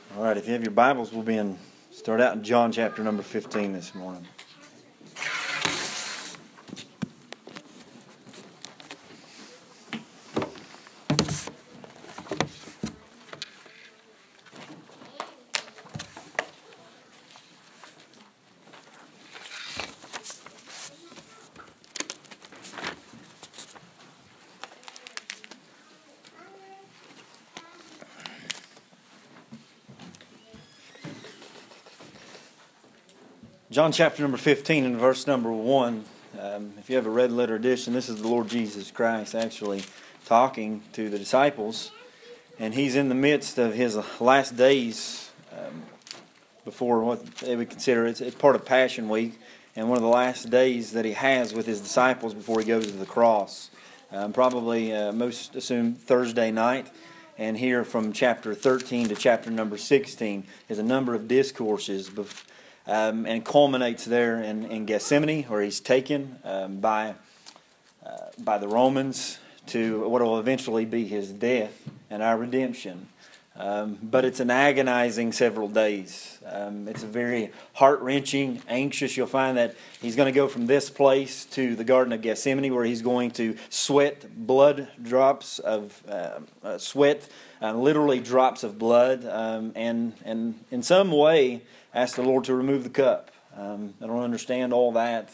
All right, if you have your Bibles, we'll start out in John chapter number 15 this morning. John chapter number 15 and verse number 1. If you have a red letter edition, this is the Lord Jesus Christ actually talking to the disciples. And He's in the midst of His last days before what they would consider, it's part of Passion Week, and one of the last days that He has with His disciples before He goes to the cross. Probably most assume Thursday night. And here from chapter 13 to chapter number 16 is a number of discourses and culminates there in Gethsemane, where He's taken by the Romans to what will eventually be His death and our redemption. But it's an agonizing several days. It's a very heart-wrenching, anxious. You'll find that He's going to go from this place to the Garden of Gethsemane, where He's going to sweat blood drops of sweat, literally drops of blood, and in some way ask the Lord to remove the cup. I don't understand all that.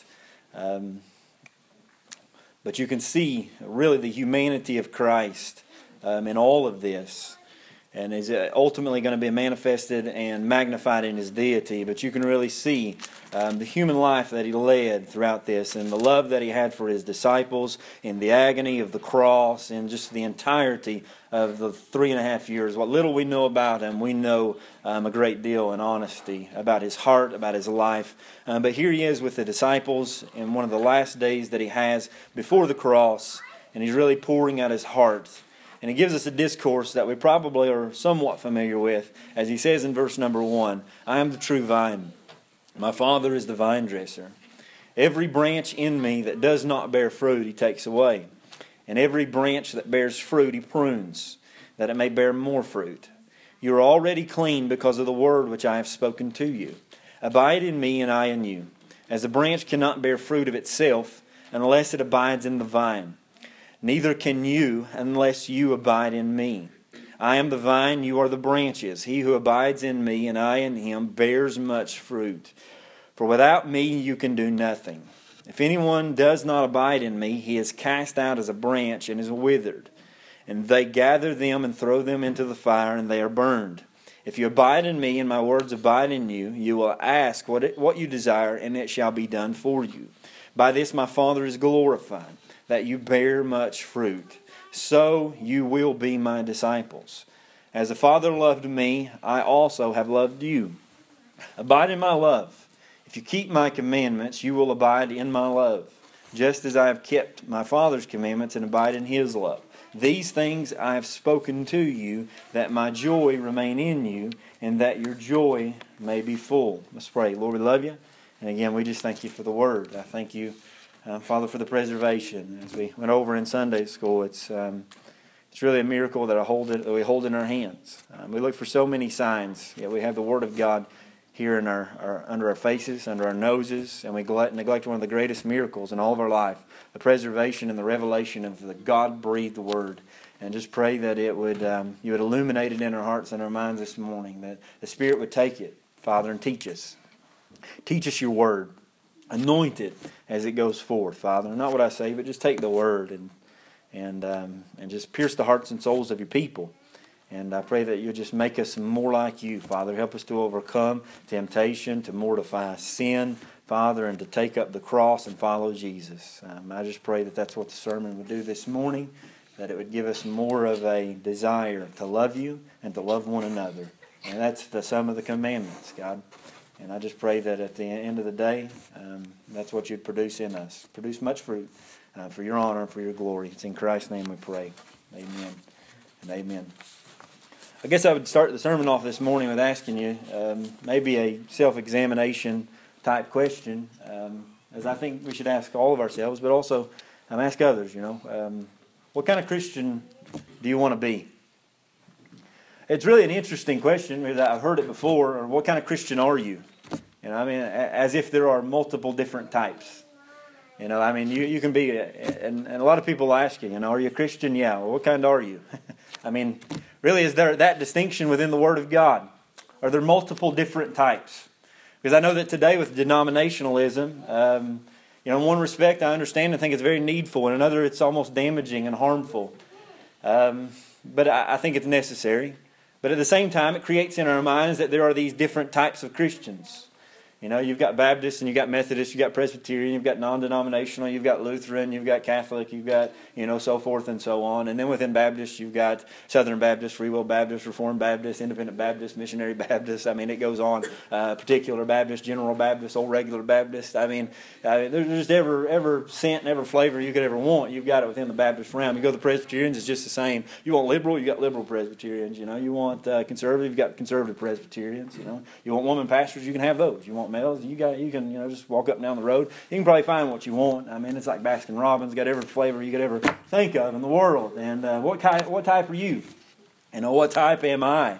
But you can see really the humanity of Christ in all of this. And is ultimately going to be manifested and magnified in His deity. But you can really see the human life that He led throughout this, and the love that He had for His disciples, in the agony of the cross, and just the entirety of the 3.5 years. What little we know about Him, we know a great deal in honesty about His heart, about His life. But here He is with the disciples in one of the last days that He has before the cross, and He's really pouring out His heart. And He gives us a discourse that we probably are somewhat familiar with, as He says in verse number 1, I am the true vine. My Father is the vine dresser. Every branch in me that does not bear fruit, He takes away. And every branch that bears fruit, He prunes, that it may bear more fruit. You are already clean because of the word which I have spoken to you. Abide in me, and I in you. As a branch cannot bear fruit of itself unless it abides in the vine. Neither can you unless you abide in me. I am the vine, you are the branches. He who abides in me and I in him bears much fruit. For without me you can do nothing. If anyone does not abide in me, he is cast out as a branch and is withered. And they gather them and throw them into the fire, and they are burned. If you abide in me and my words abide in you, you will ask what you desire, and it shall be done for you. By this my Father is glorified, that you bear much fruit. So you will be my disciples. As the Father loved me, I also have loved you. Abide in my love. If you keep my commandments, you will abide in my love, just as I have kept my Father's commandments and abide in His love. These things I have spoken to you, that my joy remain in you, and that your joy may be full. Let's pray. Lord, we love you. And again, we just thank you for the word. I thank you, Father, for the preservation. As we went over in Sunday school, it's really a miracle that we hold in our hands. We look for so many signs, yet we have the Word of God here in under our faces, under our noses, and we neglect one of the greatest miracles in all of our life, the preservation and the revelation of the God-breathed Word. And just pray that you would illuminate it in our hearts and our minds this morning, that the Spirit would take it, Father, and teach us. Teach us your Word. Anoint it as it goes forth, Father. Not what I say, but just take the word and just pierce the hearts and souls of your people. And I pray that you'll just make us more like you, Father. Help us to overcome temptation, to mortify sin, Father, and to take up the cross and follow Jesus. I just pray that that's what the sermon would do this morning, that it would give us more of a desire to love you and to love one another. And that's the sum of the commandments, God. And I just pray that at the end of the day, that's what you'd produce in us. Produce much fruit for your honor and for your glory. It's in Christ's name we pray. Amen and amen. I guess I would start the sermon off this morning with asking you maybe a self-examination type question, as I think we should ask all of ourselves, but also ask others, what kind of Christian do you want to be? it's really an interesting question, because I've heard it before. Or what kind of Christian are you? I mean, as if there are multiple different types. I mean, you can be, and a lot of people ask you, are you a Christian? Yeah. Well, what kind are you? I mean, really, is there that distinction within the Word of God? Are there multiple different types? Because I know that today with denominationalism, in one respect I understand and think it's very needful. In another, it's almost damaging and harmful. But I think it's necessary. But at the same time, it creates in our minds that there are these different types of Christians. You've got Baptists and you've got Methodists, you've got Presbyterian, you've got non-denominational, you've got Lutheran, you've got Catholic, you've got, so forth and so on. And then within Baptists, you've got Southern Baptist, Free Will Baptist, Reformed Baptist, Independent Baptist, Missionary Baptist. I mean, it goes on. Particular Baptist, General Baptist, Old Regular Baptist. I mean, there's just every scent and every flavor you could ever want. You've got it within the Baptist realm. You go to the Presbyterians, it's just the same. You want liberal, you got liberal Presbyterians. You want conservative, you got conservative Presbyterians. You want woman pastors, you can have those. You want males, you can just walk up and down the road. You can probably find what you want. I mean, it's like Baskin Robbins, got every flavor you could ever think of in the world. And what type are you? What type am I?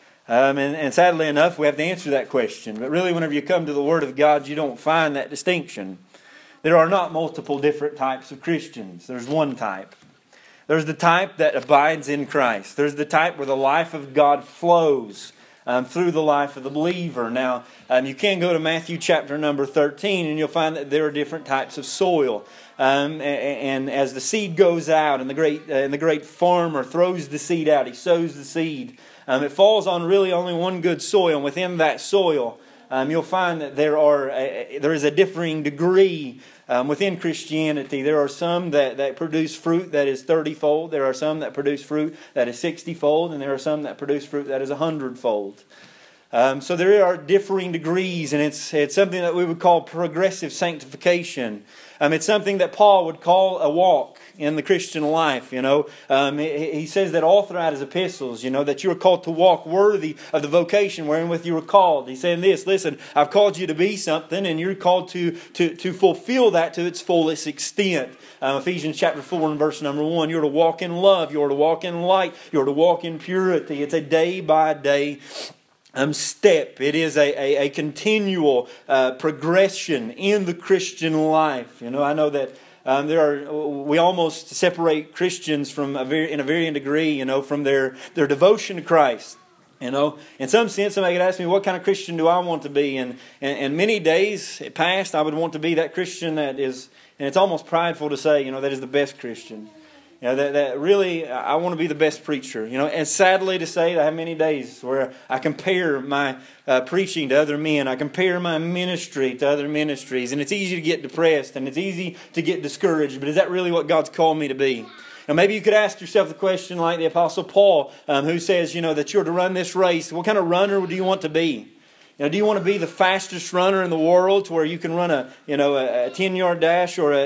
And sadly enough, we have to answer that question. But really, whenever you come to the Word of God, you don't find that distinction. There are not multiple different types of Christians. There's one type. There's the type that abides in Christ. There's the type where the life of God flows through the life of the believer. Now, you can go to Matthew chapter number 13, and you'll find that there are different types of soil. And as the seed goes out, and the great farmer throws the seed out, he sows the seed. It falls on really only one good soil, and within that soil, you'll find that there is a differing degree within Christianity. There are some that produce fruit that is 30-fold. There are some that produce fruit that is 60-fold. And there are some that produce fruit that is 100-fold. So there are differing degrees, and it's something that we would call progressive sanctification. It's something that Paul would call a walk in the Christian life. He says that all throughout his epistles, that you are called to walk worthy of the vocation wherewith you were called. He's saying this: listen, I've called you to be something, and you're called to fulfill that to its fullest extent. Ephesians chapter 4 and verse number 1. You're to walk in love. You're to walk in light. You're to walk in purity. It's a day by day step. It is a continual progression in the Christian life. I know that we almost separate Christians in a varying degree, from their devotion to Christ. In some sense, somebody could ask me, what kind of Christian do I want to be? And many days past, I would want to be that Christian that is, and it's almost prideful to say, that is the best Christian. That really, I want to be the best preacher. And sadly to say, I have many days where I compare my preaching to other men. I compare my ministry to other ministries. And it's easy to get depressed and it's easy to get discouraged. But is that really what God's called me to be? Now maybe you could ask yourself the question like the Apostle Paul, who says, that you're to run this race. What kind of runner do you want to be? Do you want to be the fastest runner in the world to where you can run a 10-yard dash or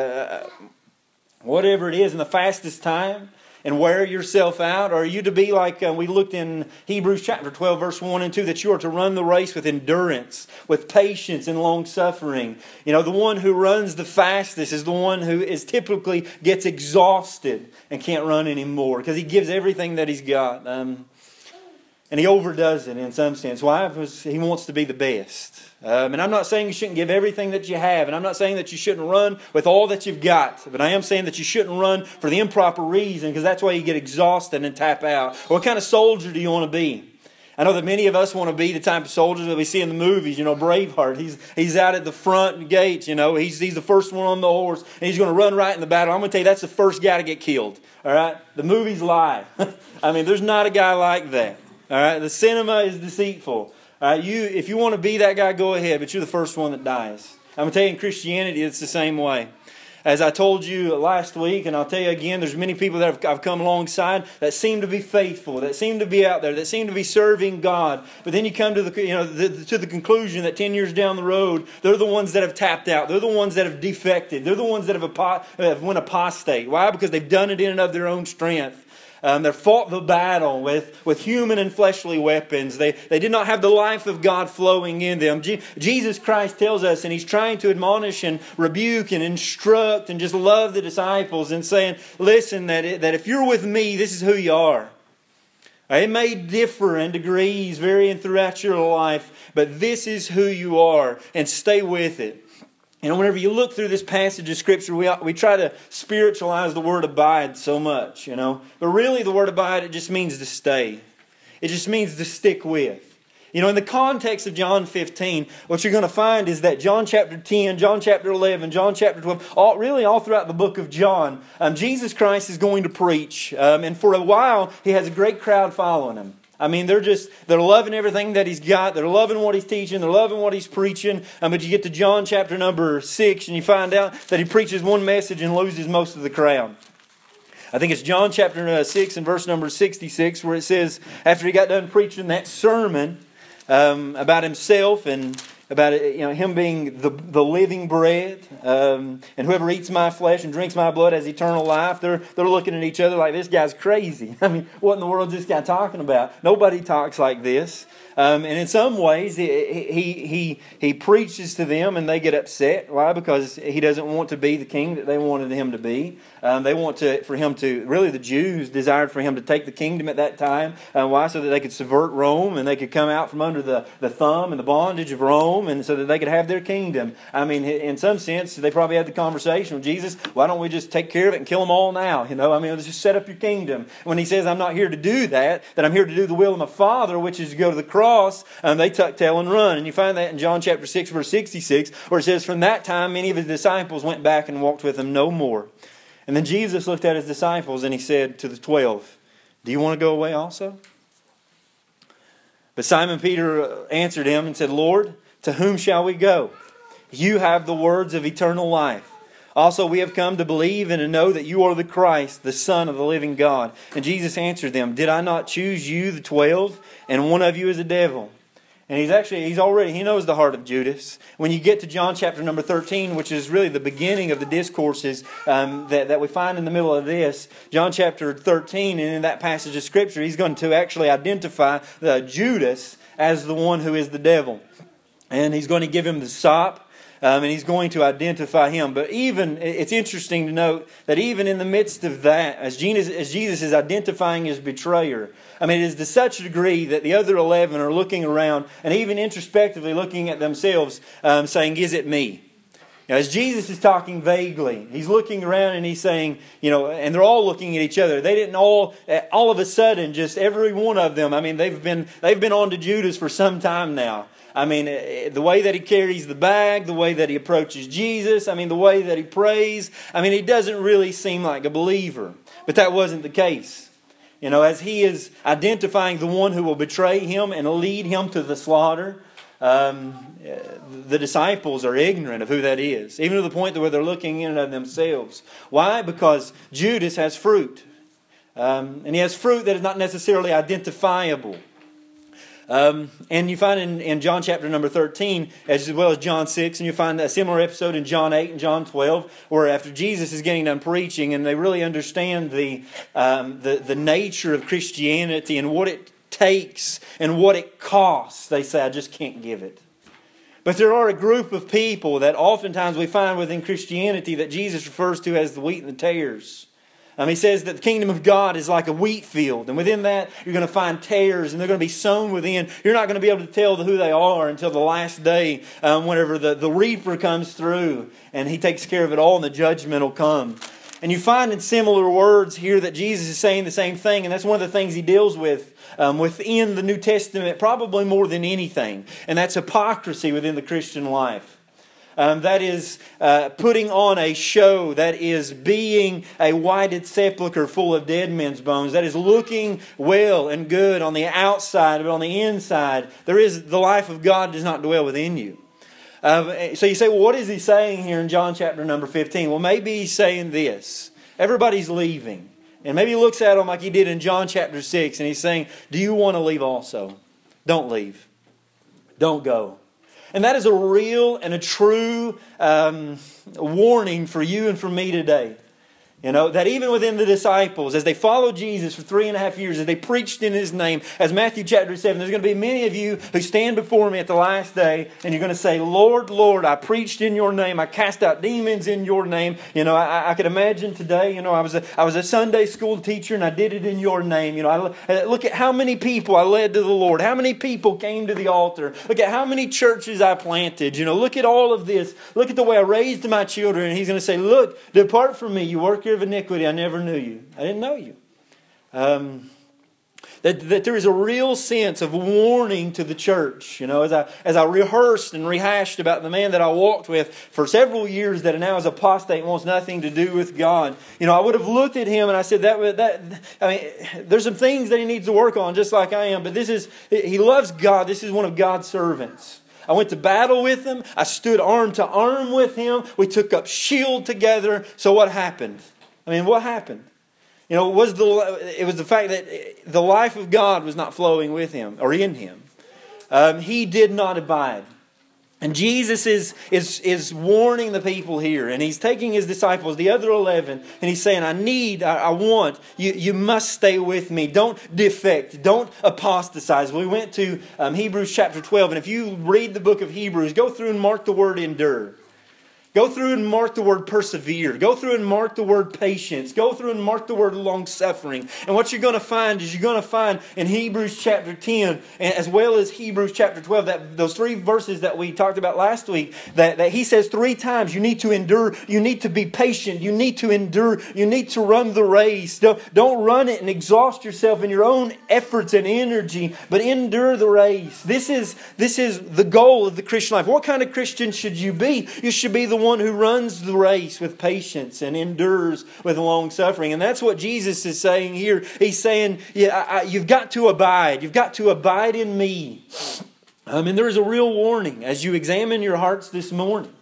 whatever it is in the fastest time and wear yourself out? Or are you to be like we looked in Hebrews chapter 12 verse 1 and 2, that you are to run the race with endurance, with patience and long suffering? The one who runs the fastest is the one who typically gets exhausted and can't run anymore because he gives everything that he's got. And he overdoes it in some sense. Why? Because he wants to be the best. And I'm not saying you shouldn't give everything that you have. And I'm not saying that you shouldn't run with all that you've got. But I am saying that you shouldn't run for the improper reason, because that's why you get exhausted and tap out. What kind of soldier do you want to be? I know that many of us want to be the type of soldiers that we see in the movies. Braveheart. He's out at the front gate. He's the first one on the horse. And he's going to run right in the battle. I'm going to tell you, that's the first guy to get killed. All right? The movies lie. There's not a guy like that. All right, the cinema is deceitful. All right, if you want to be that guy, go ahead, but you're the first one that dies. I'm going to tell you, in Christianity, it's the same way. As I told you last week, and I'll tell you again, there's many people that I've come alongside that seem to be faithful, that seem to be out there, that seem to be serving God. But then you come to the conclusion that 10 years down the road, they're the ones that have tapped out. They're the ones that have defected. They're the ones that have went apostate. Why? Because they've done it in and of their own strength. They fought the battle with human and fleshly weapons. They did not have the life of God flowing in them. Jesus Christ tells us, and He's trying to admonish and rebuke and instruct and just love the disciples and saying, listen, that if you're with me, this is who you are. It may differ in degrees, varying throughout your life, but this is who you are, and stay with it. And whenever you look through this passage of Scripture, we try to spiritualize the word abide so much, But really the word abide, it just means to stay. It just means to stick with. In the context of John 15, what you're going to find is that John chapter 10, John chapter 11, John chapter 12, all throughout the book of John, Jesus Christ is going to preach. And for a while, He has a great crowd following Him. I mean, they're loving everything that He's got. They're loving what He's teaching. They're loving what He's preaching. But you get to John chapter number 6 and you find out that He preaches one message and loses most of the crowd. I think it's John chapter 6 and verse number 66 where it says, after He got done preaching that sermon about Himself and about Him being the living bread, and whoever eats my flesh and drinks my blood has eternal life. They're looking at each other like, this guy's crazy. I mean, what in the world is this guy talking about? Nobody talks like this. And in some ways, he preaches to them and they get upset. Why? Because He doesn't want to be the king that they wanted Him to be. They want for Him to, really the Jews desired for Him to take the kingdom at that time. Why? So that they could subvert Rome and they could come out from under the thumb and the bondage of Rome, and so that they could have their kingdom. I mean, in some sense, they probably had the conversation with Jesus, why don't we just take care of it and kill them all now? Let's just set up your kingdom. When He says, I'm not here to do that I'm here to do the will of my Father, which is to go to the cross, they tuck tail and run. And you find that in John chapter 6, verse 66, where it says, from that time, many of His disciples went back and walked with Him no more. And then Jesus looked at His disciples and He said to the 12, do you want to go away also? But Simon Peter answered Him and said, Lord, to whom shall we go? You have the words of eternal life. Also we have come to believe and to know that You are the Christ, the Son of the living God. And Jesus answered them, did I not choose you, the 12, and one of you is a devil? And he knows the heart of Judas. When you get to John chapter number 13, which is really the beginning of the discourses that we find in the middle of this, John chapter 13, and in that passage of Scripture, He's going to actually identify Judas as the one who is the devil. And He's going to give him the sop. And He's going to identify him. But it's interesting to note that even in the midst of that, as Jesus is identifying His betrayer, it is to such a degree that the other 11 are looking around and even introspectively looking at themselves, saying, is it me? As Jesus is talking vaguely, He's looking around and He's saying, and they're all looking at each other. They didn't all of a sudden, just every one of them, they've been on to Judas for some time now. The way that he carries the bag, the way that he approaches Jesus, the way that he prays, he doesn't really seem like a believer. But that wasn't the case. As he is identifying the one who will betray him and lead him to the slaughter, the disciples are ignorant of who that is, even to the point where they're looking in at themselves. Why? Because Judas has fruit. And he has fruit that is not necessarily identifiable. And you find in John chapter number 13, as well as John 6, and you find a similar episode in John 8 and John 12, where after Jesus is getting done preaching and they really understand the nature of Christianity and what it takes and what it costs, they say, I just can't give it. But there are a group of people that oftentimes we find within Christianity that Jesus refers to as the wheat and the tares. He says that the kingdom of God is like a wheat field. And within that, you're going to find tares. And they're going to be sown within. You're not going to be able to tell who they are until the last day. Whenever the reaper comes through. And he takes care of it all. And the judgment will come. And you find in similar words here that Jesus is saying the same thing. And that's one of the things He deals with within the New Testament. Probably more than anything. And that's hypocrisy within the Christian life. That is putting on a show. That is being a whited sepulchre full of dead men's bones. That is looking well and good on the outside, but on the inside, the life of God does not dwell within you. So you say, well, what is He saying here in John chapter number 15? Well, maybe He's saying this. Everybody's leaving. And maybe He looks at them like He did in John chapter 6, and He's saying, do you want to leave also? Don't leave. Don't go. And that is a real and a true warning for you and for me today. You know, that even within the disciples, as they followed Jesus for 3.5 years, as they preached in His name, as Matthew chapter 7, there's going to be many of you who stand before me at the last day, and you're going to say, Lord, Lord, I preached in Your name, I cast out demons in Your name. You know, I could imagine today, you know, I was a Sunday school teacher, and I did it in Your name. You know, look at how many people I led to the Lord, how many people came to the altar, look at how many churches I planted. You know, look at all of this. Look at the way I raised my children. And He's going to say, look, depart from me, you worker of iniquity, I never knew you. I didn't know you. That there is a real sense of warning to the church. You know, as I rehearsed and rehashed about the man that I walked with for several years that now is apostate and wants nothing to do with God. You know, I would have looked at him and I said, there's some things that he needs to work on, just like I am. But he loves God. This is one of God's servants. I went to battle with him. I stood arm to arm with him. We took up shield together. So what happened? I mean, what happened? You know, it was the fact that the life of God was not flowing with him or in him. He did not abide. And Jesus is warning the people here. And He's taking His disciples, the other 11, and He's saying, I want, you must stay with me. Don't defect. Don't apostatize. We went to Hebrews chapter 12. And if you read the book of Hebrews, go through and mark the word endure. Go through and mark the word persevere. Go through and mark the word patience. Go through and mark the word long-suffering. And what you're going to find is in Hebrews chapter 10, as well as Hebrews chapter 12, that those 3 verses that we talked about last week, that he says 3 times, you need to endure, you need to be patient, you need to endure, you need to run the race. Don't run it and exhaust yourself in your own efforts and energy, but endure the race. This is the goal of the Christian life. What kind of Christian should you be? You should be the one who runs the race with patience and endures with long suffering. And that's what Jesus is saying here. He's saying, you've got to abide. You've got to abide in me. And there is a real warning as you examine your hearts this morning.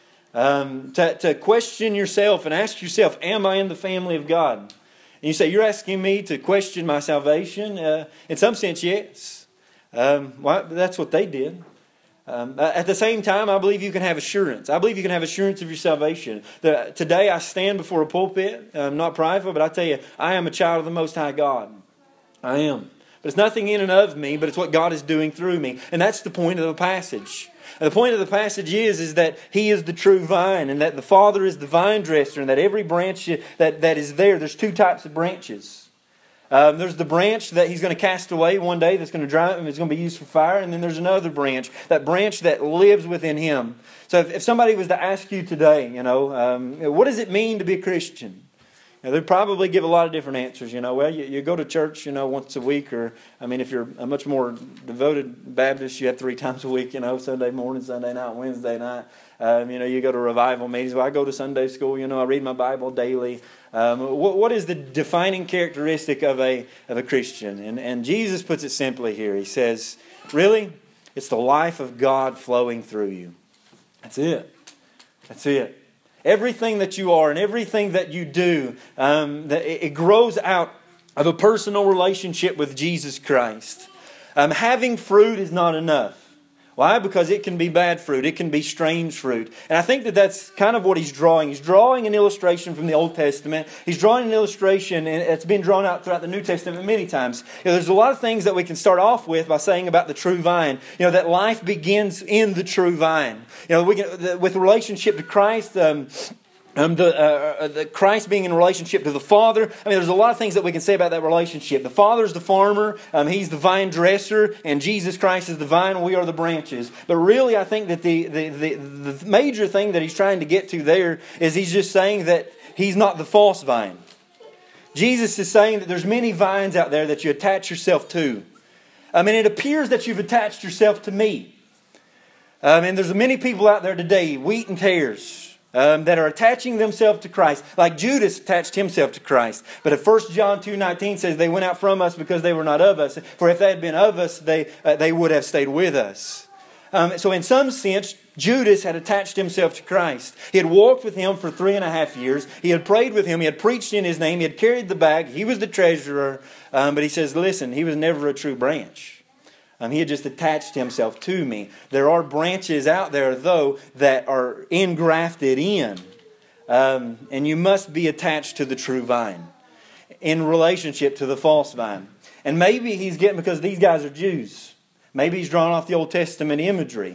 To question yourself and ask yourself, am I in the family of God? And you say, you're asking me to question my salvation? In some sense, yes. That's what they did. At the same time, I believe you can have assurance. I believe you can have assurance of your salvation. Today I stand before a pulpit. I'm not prideful, but I tell you, I am a child of the Most High God. I am. But it's nothing in and of me, but it's what God is doing through me. And that's the point of the passage. And the point of the passage is that He is the true vine, and that the Father is the vine dresser, and that every branch that is there's 2 types of branches. There's the branch that He's going to cast away one day that's going to dry up and it's going to be used for fire. And then there's another branch, that branch that lives within Him. So if somebody was to ask you today, what does it mean to be a Christian? They'd probably give a lot of different answers. Well, you go to church, once a week. Or, if you're a much more devoted Baptist, you have 3 times a week, Sunday morning, Sunday night, Wednesday night. You go to revival meetings. Well, I go to Sunday school, I read my Bible daily. What is the defining characteristic of a Christian? And Jesus puts it simply here. He says, really, it's the life of God flowing through you. That's it. That's it. Everything that you are and everything that you do, it grows out of a personal relationship with Jesus Christ. Having fruit is not enough. Why? Because it can be bad fruit. It can be strange fruit. And I think that's kind of what He's drawing. He's drawing an illustration from the Old Testament. He's drawing an illustration, and it's been drawn out throughout the New Testament many times. There's a lot of things that we can start off with by saying about the true vine. That life begins in the true vine. With the relationship to Christ, the Christ being in relationship to the Father. There's a lot of things that we can say about that relationship. The Father is the farmer, He's the vine dresser, and Jesus Christ is the vine, and we are the branches. But really, I think that the major thing that He's trying to get to there is He's just saying that He's not the false vine. Jesus is saying that there's many vines out there that you attach yourself to. It appears that you've attached yourself to me. And there's many people out there today, wheat and tares, that are attaching themselves to Christ, like Judas attached himself to Christ. But at 1 John 2:19 says, they went out from us because they were not of us. For if they had been of us, they would have stayed with us. So in some sense, Judas had attached himself to Christ. He had walked with Him for 3.5 years. He had prayed with Him. He had preached in His name. He had carried the bag. He was the treasurer. But he says, listen, he was never a true branch. He had just attached himself to me. There are branches out there, though, that are engrafted in. And you must be attached to the true vine in relationship to the false vine. And maybe he's getting, because these guys are Jews, maybe he's drawing off the Old Testament imagery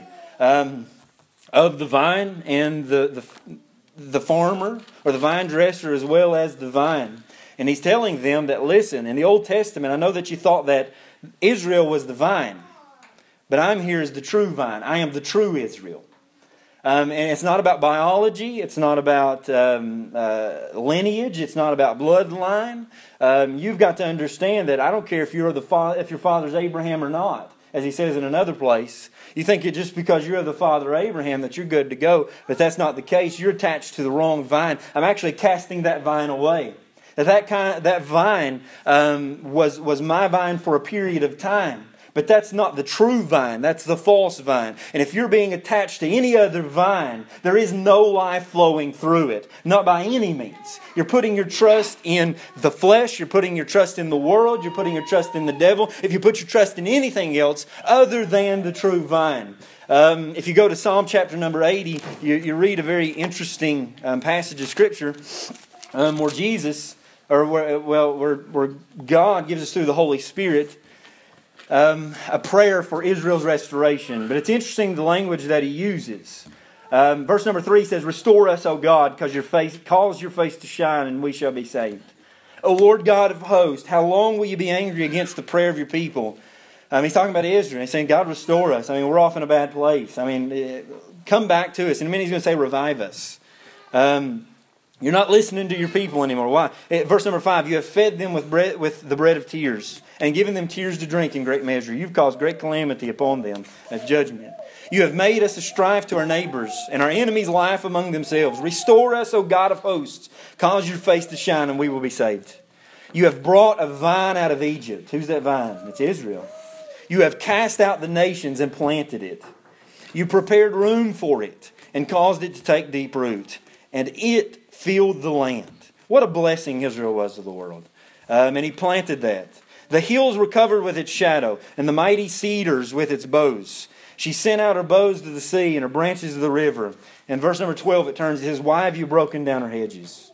of the vine and the farmer or the vine dresser as well as the vine. And he's telling them that, listen, in the Old Testament, I know that you thought that Israel was the vine, but I'm here as the true vine. I am the true Israel. And it's not about biology. It's not about lineage. It's not about bloodline. You've got to understand that I don't care if your father's Abraham or not. As he says in another place, you think it just because you're the father of Abraham that you're good to go, but that's not the case. You're attached to the wrong vine. I'm actually casting that vine away. That vine was my vine for a period of time. But that's not the true vine. That's the false vine. And if you're being attached to any other vine, there is no life flowing through it. Not by any means. You're putting your trust in the flesh. You're putting your trust in the world. You're putting your trust in the devil. If you put your trust in anything else other than the true vine. If you go to Psalm chapter number 80, you read a very interesting passage of Scripture where Jesus, or where God gives us through the Holy Spirit a prayer for Israel's restoration. But it's interesting the language that he uses. Verse number 3 says, "Restore us, O God, cause your face to shine, and we shall be saved. O Lord God of hosts, how long will you be angry against the prayer of your people?" He's talking about Israel. He's saying, God, restore us. I mean, we're off in a bad place. I mean, come back to us. In a minute he's going to say, revive us. You're not listening to your people anymore. Why? Verse number 5, you have fed them with the bread of tears, and given them tears to drink in great measure. You've caused great calamity upon them as judgment. You have made us a strife to our neighbors, and our enemies laugh among themselves. Restore us, O God of hosts. Cause your face to shine, and we will be saved. You have brought a vine out of Egypt. Who's that vine? It's Israel. You have cast out the nations and planted it. You prepared room for it and caused it to take deep root. And it filled the land. What a blessing Israel was to the world. And he planted that. The hills were covered with its shadow, and the mighty cedars with its boughs. She sent out her boughs to the sea and her branches to the river. And verse number 12, it turns, it says, "Why have you broken down her hedges?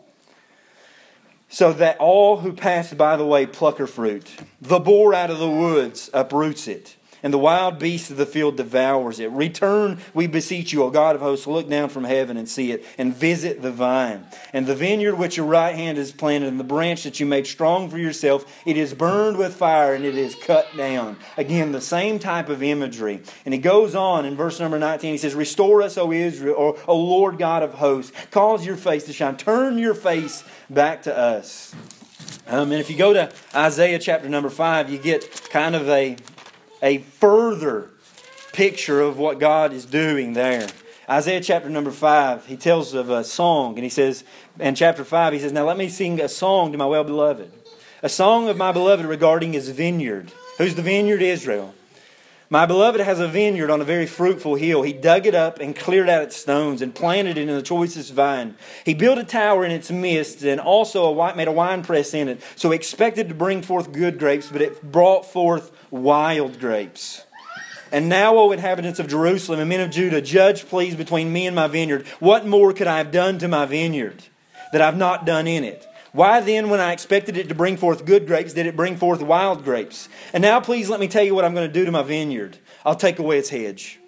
So that all who pass by the way pluck her fruit. The boar out of the woods uproots it, and the wild beast of the field devours it. Return, we beseech you, O God of hosts, look down from heaven and see it, and visit the vine. And the vineyard which your right hand has planted, and the branch that you made strong for yourself, it is burned with fire, and it is cut down." Again, the same type of imagery. And he goes on in verse number 19, he says, "Restore us, O Israel, or O Lord God of hosts. Cause your face to shine. Turn your face back to us." And if you go to Isaiah chapter number 5, you get kind of a further picture of what God is doing there. Isaiah chapter number 5, he tells of a song, and he says, in chapter 5, he says, "Now let me sing a song to my well-beloved. A song of my beloved regarding his vineyard." Who's the vineyard? Israel. "My beloved has a vineyard on a very fruitful hill. He dug it up and cleared out its stones and planted it in the choicest vine. He built a tower in its midst and also made a winepress in it. So he expected to bring forth good grapes, but it brought forth wild grapes. And now, O inhabitants of Jerusalem and men of Judah, judge please between me and my vineyard. What more could I have done to my vineyard that I've not done in it? Why then, when I expected it to bring forth good grapes, did it bring forth wild grapes? And now please let me tell you what I'm going to do to my vineyard. I'll take away its hedge.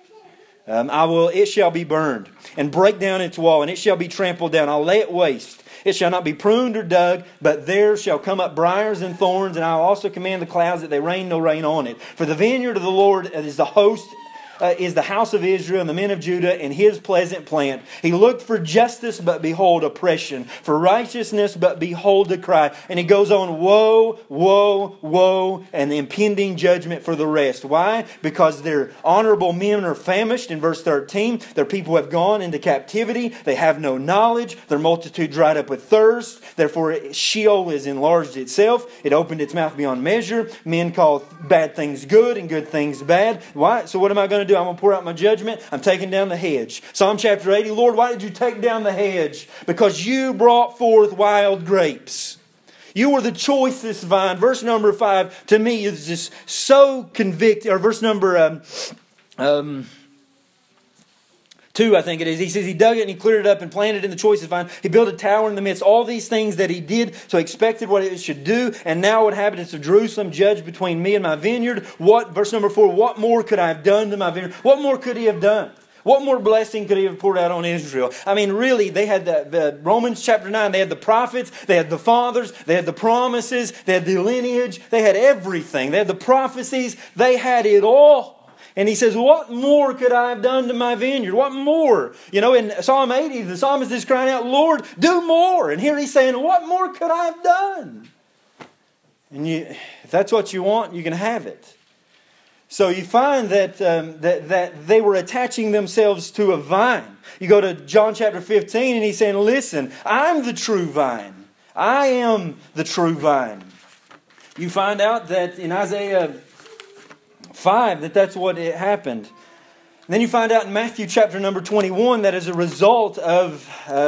It shall be burned, and break down its wall, and it shall be trampled down. I'll lay it waste. It shall not be pruned or dug, but there shall come up briars and thorns, and I will also command the clouds that they rain no rain on it. For the vineyard of the Lord is the host, is the house of Israel and the men of Judah and his pleasant plant. He looked for justice, but behold oppression. For righteousness, but behold a cry." And he goes on, woe, woe, woe, and the impending judgment for the rest. Why? Because their honorable men are famished. In verse 13, their people have gone into captivity. They have no knowledge. Their multitude dried up with thirst. Therefore Sheol has enlarged itself. It opened its mouth beyond measure. Men call bad things good and good things bad. Why? So what am I going to do? I'm going to pour out my judgment. I'm taking down the hedge. Psalm chapter 80, "Lord, why did you take down the hedge? Because you brought forth wild grapes. You were the choicest vine." Verse number 5 to me is just so convicting. Or verse number 2, I think it is. He says he dug it and he cleared it up and planted it in the choicest vine. He built a tower in the midst. All these things that he did, so he expected what it should do. And now inhabitants of Jerusalem judge between me and my vineyard. Verse number 4, what more could I have done to my vineyard? What more could he have done? What more blessing could he have poured out on Israel? I mean, really, they had the Romans chapter 9, they had the prophets, they had the fathers, they had the promises, they had the lineage, they had everything. They had the prophecies, they had it all. And he says, what more could I have done to my vineyard? What more? You know, in Psalm 80, the psalmist is crying out, Lord, do more. And here he's saying, what more could I have done? And if that's what you want, you can have it. So you find that they were attaching themselves to a vine. You go to John chapter 15 and he's saying, listen, I'm the true vine. I am the true vine. You find out that in Isaiah 5 that's what it happened. And then you find out in Matthew chapter number 21 that as a result of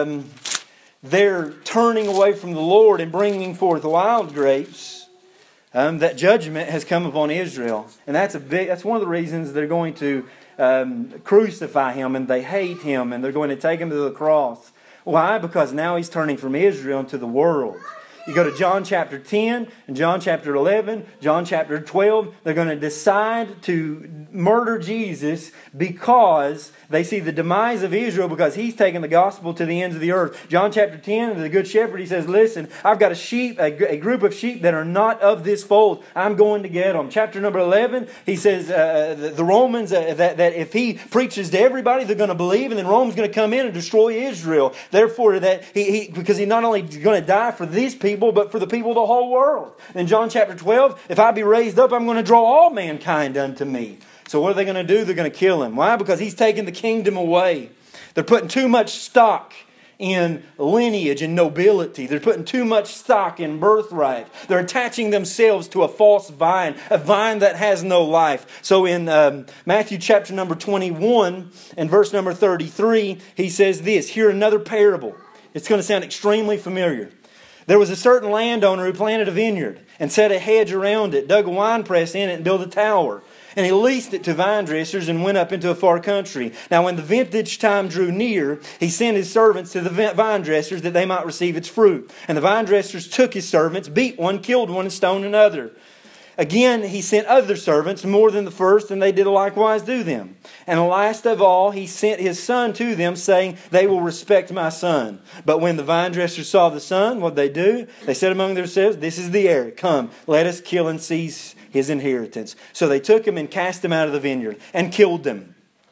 their turning away from the Lord and bringing forth wild grapes, that judgment has come upon Israel. And that's one of the reasons they're going to crucify him and they hate him and they're going to take him to the cross. Why? Because now he's turning from Israel into the world. You go to John chapter 10 and John chapter 11, John chapter 12. They're going to decide to murder Jesus because they see the demise of Israel because he's taken the gospel to the ends of the earth. John chapter 10, the good shepherd, he says, listen, I've got a group of sheep that are not of this fold. I'm going to get them. Chapter number 11, he says the Romans, that if he preaches to everybody, they're going to believe, and then Rome's going to come in and destroy Israel. Therefore, because he's not only going to die for these people, but for the people of the whole world. In John chapter 12, if I be raised up, I'm going to draw all mankind unto me. So what are they going to do? They're going to kill him. Why? Because he's taken the kingdom away. They're putting too much stock in lineage and nobility. They're putting too much stock in birthright. They're attaching themselves to a false vine, a vine that has no life. So in Matthew chapter number 21 and verse number 33, he says this, hear another parable. It's going to sound extremely familiar. There was a certain landowner who planted a vineyard and set a hedge around it, dug a winepress in it and built a tower. And he leased it to vine dressers and went up into a far country. Now when the vintage time drew near, he sent his servants to the vine dressers that they might receive its fruit. And the vine dressers took his servants, beat one, killed one, and stoned another. Again, he sent other servants, more than the first, and they did likewise do them. And last of all, he sent his son to them, saying, they will respect my son. But when the vine dressers saw the son, what did they do? They said among themselves, this is the heir. Come, let us kill and seize his inheritance. So they took him and cast him out of the vineyard and killed him.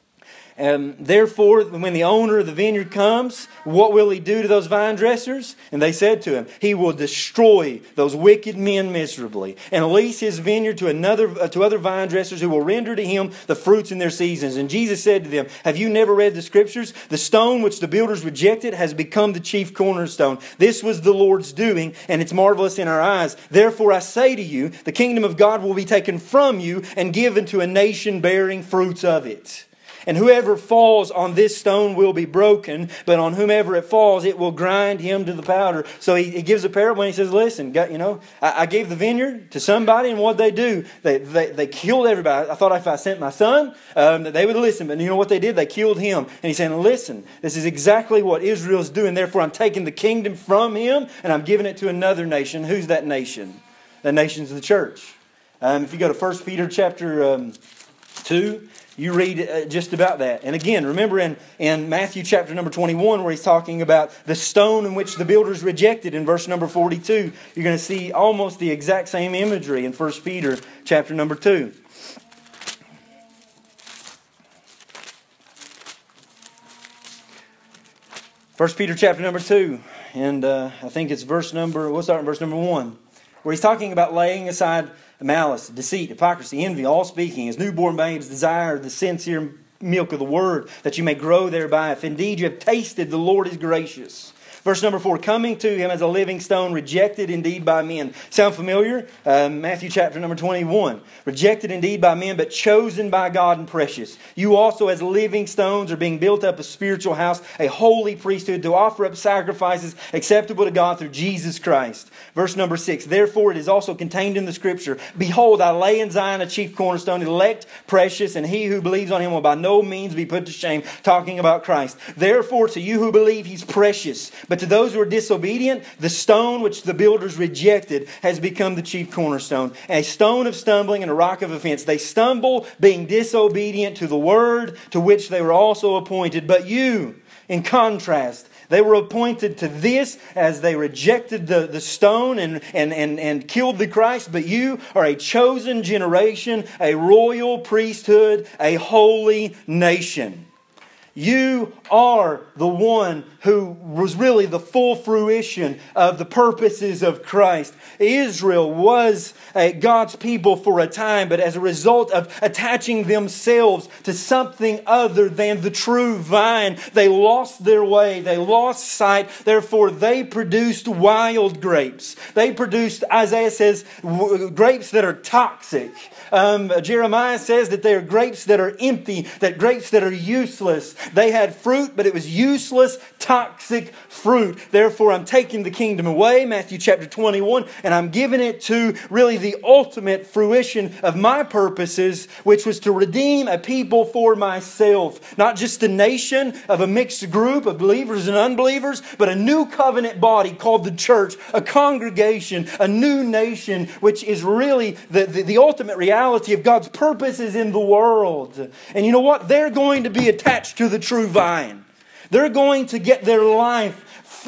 Therefore, when the owner of the vineyard comes, what will he do to those vine dressers? And they said to him, he will destroy those wicked men miserably and lease his vineyard to other vine dressers who will render to him the fruits in their seasons. And Jesus said to them, have you never read the scriptures? The stone which the builders rejected has become the chief cornerstone. This was the Lord's doing, and it's marvelous in our eyes. Therefore I say to you, the kingdom of God will be taken from you and given to a nation bearing fruits of it. And whoever falls on this stone will be broken, but on whomever it falls, it will grind him to the powder. So he gives a parable and he says, listen, I gave the vineyard to somebody, and what they do? They killed everybody. I thought if I sent my son, that they would listen. But you know what they did? They killed him. And he's saying, listen, this is exactly what Israel's doing. Therefore, I'm taking the kingdom from him, and I'm giving it to another nation. Who's that nation? That nation's the church. If you go to 1 Peter chapter 2, you read just about that. And again, remember in Matthew chapter number 21 where he's talking about the stone in which the builders rejected in verse number 42. You're going to see almost the exact same imagery in 1 Peter chapter number 2. First Peter chapter number 2. And I think it's we'll start in verse number 1. Where he's talking about laying aside malice, deceit, hypocrisy, envy, all speaking, as newborn babes desire the sincere milk of the word, that you may grow thereby, if indeed you have tasted the Lord is gracious. Verse number 4, coming to him as a living stone, rejected indeed by men. Sound familiar? Matthew chapter number 21. Rejected indeed by men, but chosen by God and precious. You also as living stones are being built up a spiritual house, a holy priesthood, to offer up sacrifices acceptable to God through Jesus Christ. Verse number 6, therefore it is also contained in the Scripture, behold, I lay in Zion a chief cornerstone, elect, precious, and he who believes on him will by no means be put to shame. Talking about Christ. Therefore to you who believe, he's precious. But to those who are disobedient, the stone which the builders rejected has become the chief cornerstone, a stone of stumbling and a rock of offense. They stumble, being disobedient to the word to which they were also appointed. But you, in contrast, they were appointed to this as they rejected the stone and killed the Christ. But you are a chosen generation, a royal priesthood, a holy nation. You are the one who was really the full fruition of the purposes of Christ. Israel was God's people for a time, but as a result of attaching themselves to something other than the true vine, they lost their way, they lost sight, therefore they produced wild grapes. They produced, Isaiah says, grapes that are toxic. Jeremiah says that they are grapes that are empty, that grapes that are useless. They had fruit, but it was useless, toxic fruit. Therefore, I'm taking the kingdom away, Matthew chapter 21, and I'm giving it to really the ultimate fruition of my purposes, which was to redeem a people for myself. Not just a nation of a mixed group of believers and unbelievers, but a new covenant body called the church, a congregation, a new nation, which is really the ultimate reality of God's purposes in the world. And you know what? They're going to be attached to the true vine. They're going to get their life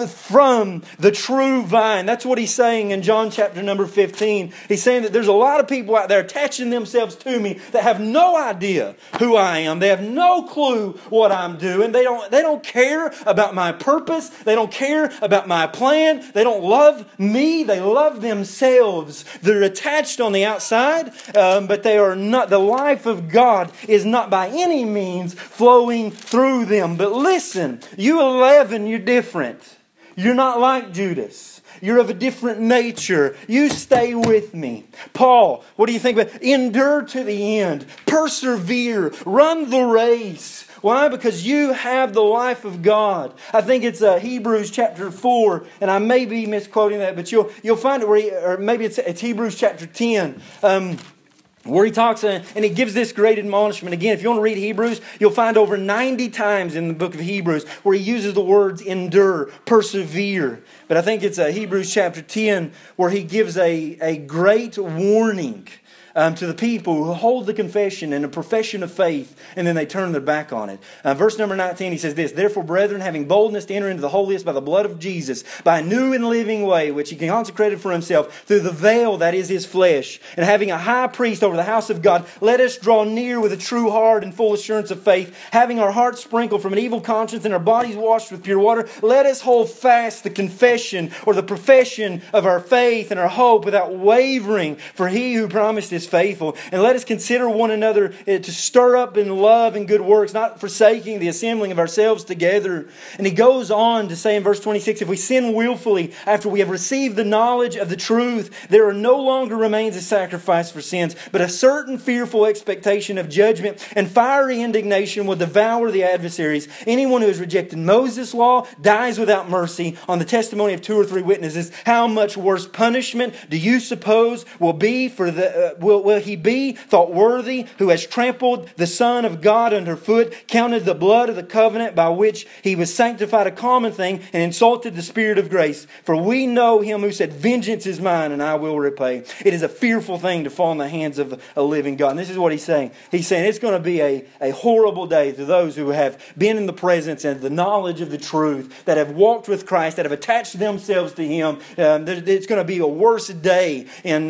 from the true vine. That's what he's saying in John chapter number 15. He's saying that there's a lot of people out there attaching themselves to me that have no idea who I am. They have no clue what I'm doing. They don't care about my purpose. They don't care about my plan. They don't love me. They love themselves. They're attached on the outside, but they are not. The life of God is not by any means flowing through them. But listen, you 11, you're different. You're not like Judas. You're of a different nature. You stay with me. Paul, what do you think about? Endure to the end. Persevere. Run the race. Why? Because you have the life of God. I think it's Hebrews chapter 4, and I may be misquoting that, but you'll find it or maybe it's Hebrews chapter 10. Where he talks and he gives this great admonishment. Again, if you want to read Hebrews, you'll find over 90 times in the book of Hebrews where he uses the words endure, persevere. But I think it's Hebrews chapter 10 where he gives a great warning to the people who hold the confession and a profession of faith, and then they turn their back on it. Verse number 19, he says this, therefore, brethren, having boldness to enter into the holiest by the blood of Jesus, by a new and living way, which he consecrated for himself, through the veil that is his flesh, and having a high priest over the house of God, let us draw near with a true heart and full assurance of faith, having our hearts sprinkled from an evil conscience and our bodies washed with pure water. Let us hold fast the confession or the profession of our faith and our hope without wavering, for he who promised is faithful. And let us consider one another to stir up in love and good works, not forsaking the assembling of ourselves together. And he goes on to say in verse 26, if we sin willfully after we have received the knowledge of the truth, there no longer remains a sacrifice for sins, but a certain fearful expectation of judgment, and fiery indignation will devour the adversaries. Anyone who has rejected Moses' law dies without mercy on the testimony of 2 or 3 witnesses. How much worse punishment do you suppose will be for will he be thought worthy who has trampled the Son of God underfoot, counted the blood of the covenant by which he was sanctified a common thing, and insulted the Spirit of grace? For we know him who said, vengeance is mine and I will repay. It is a fearful thing to fall in the hands of a living God. And this is what he's saying. He's saying it's going to be a horrible day to those who have been in the presence and the knowledge of the truth, that have walked with Christ, that have attached themselves to him. It's going to be a worse day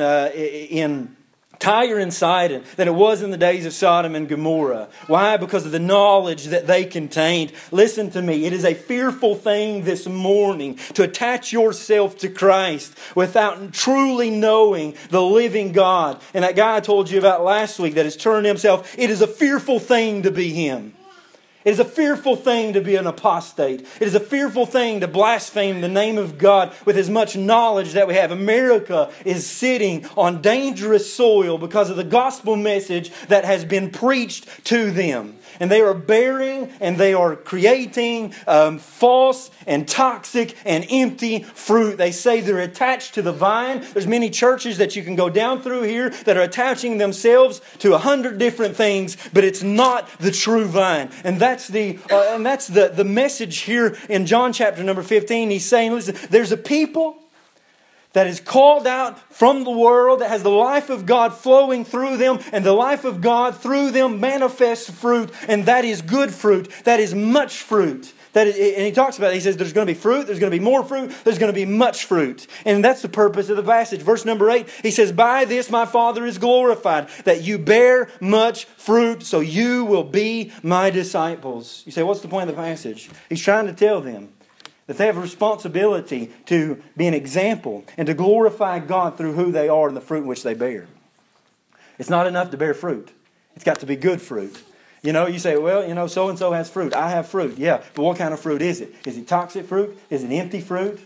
in Tyre and Sidon than it was in the days of Sodom and Gomorrah. Why? Because of the knowledge that they contained. Listen to me. It is a fearful thing this morning to attach yourself to Christ without truly knowing the living God. And that guy I told you about last week that has turned himself, it is a fearful thing to be him. It is a fearful thing to be an apostate. It is a fearful thing to blaspheme the name of God with as much knowledge that we have. America is sitting on dangerous soil because of the gospel message that has been preached to them. And they are bearing and they are creating false and toxic and empty fruit. They say they're attached to the vine. There's many churches that you can go down through here that are attaching themselves to 100 different things, but it's not the true vine. And that's the message here in John chapter number 15. He's saying, listen, there's a people that is called out from the world, that has the life of God flowing through them, and the life of God through them manifests fruit, and that is good fruit. That is much fruit. And he talks about it. He says there's going to be fruit, there's going to be more fruit, there's going to be much fruit. And that's the purpose of the passage. Verse number 8, he says, by this my Father is glorified, that you bear much fruit, so you will be my disciples. You say, what's the point of the passage? He's trying to tell them that they have a responsibility to be an example and to glorify God through who they are and the fruit in which they bear. It's not enough to bear fruit. It's got to be good fruit. You say, well, so-and-so has fruit. I have fruit. Yeah, but what kind of fruit is it? Is it toxic fruit? Is it empty fruit?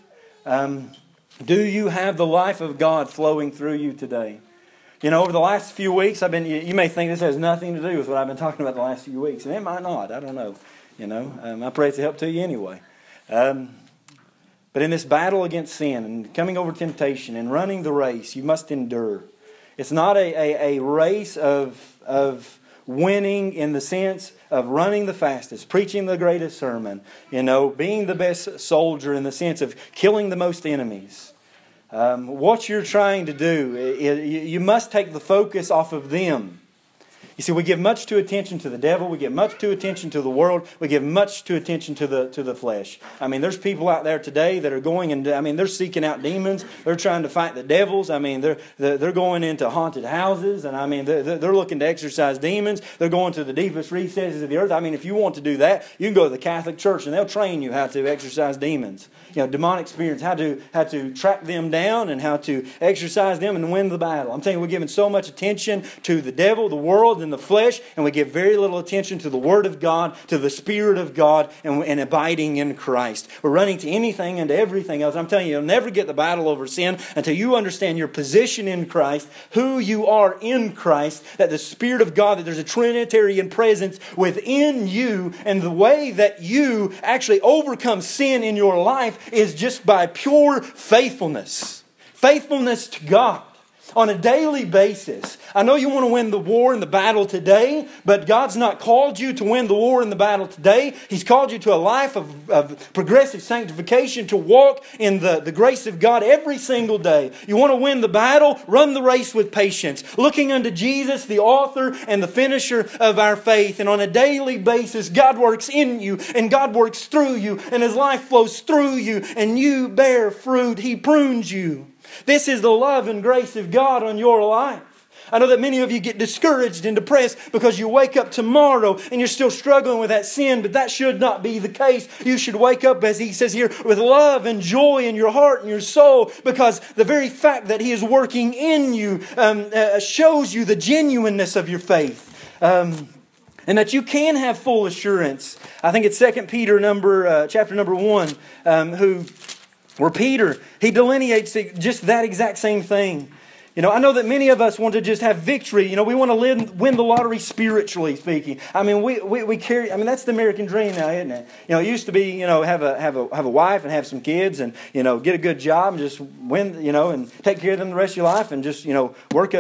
Do you have the life of God flowing through you today? Over the last few weeks, you may think this has nothing to do with what I've been talking about the last few weeks. And it might not. I don't know. I pray it's a help to you anyway. But in this battle against sin and coming over temptation and running the race, you must endure. It's not a race of winning in the sense of running the fastest, preaching the greatest sermon, being the best soldier in the sense of killing the most enemies. What you're trying to do, you must take the focus off of them. You see, we give much too attention to the devil. We give much too attention to the world. We give much too attention to the flesh. There's people out there today that are going and they're seeking out demons. They're trying to fight the devils. They're going into haunted houses, and they're looking to exorcise demons. They're going to the deepest recesses of the earth. If you want to do that, you can go to the Catholic Church and they'll train you how to exorcise demons. Demonic spirits, how to track them down and how to exorcise them and win the battle. I'm telling you, we're giving so much attention to the devil, the world, and the flesh, and we give very little attention to the Word of God, to the Spirit of God, and abiding in Christ. We're running to anything and to everything else. I'm telling you, you'll never get the battle over sin until you understand your position in Christ, who you are in Christ, that the Spirit of God, that there's a Trinitarian presence within you, and the way that you actually overcome sin in your life is just by pure faithfulness. Faithfulness to God. On a daily basis. I know you want to win the war and the battle today, but God's not called you to win the war and the battle today. He's called you to a life of progressive sanctification, to walk in the grace of God every single day. You want to win the battle? Run the race with patience, looking unto Jesus, the author and the finisher of our faith. And on a daily basis, God works in you and God works through you, and His life flows through you, and you bear fruit. He prunes you. This is the love and grace of God on your life. I know that many of you get discouraged and depressed because you wake up tomorrow and you're still struggling with that sin, but that should not be the case. You should wake up, as he says here, with love and joy in your heart and your soul, because the very fact that He is working in you shows you the genuineness of your faith. And that you can have full assurance. I think it's 2 Peter chapter number 1, where Peter, he delineates just that exact same thing. I know that many of us want to just have victory. We want to win the lottery spiritually speaking. We carry. That's the American dream now, isn't it? It used to be, have a wife and have some kids and get a good job and just win, and take care of them the rest of your life and just work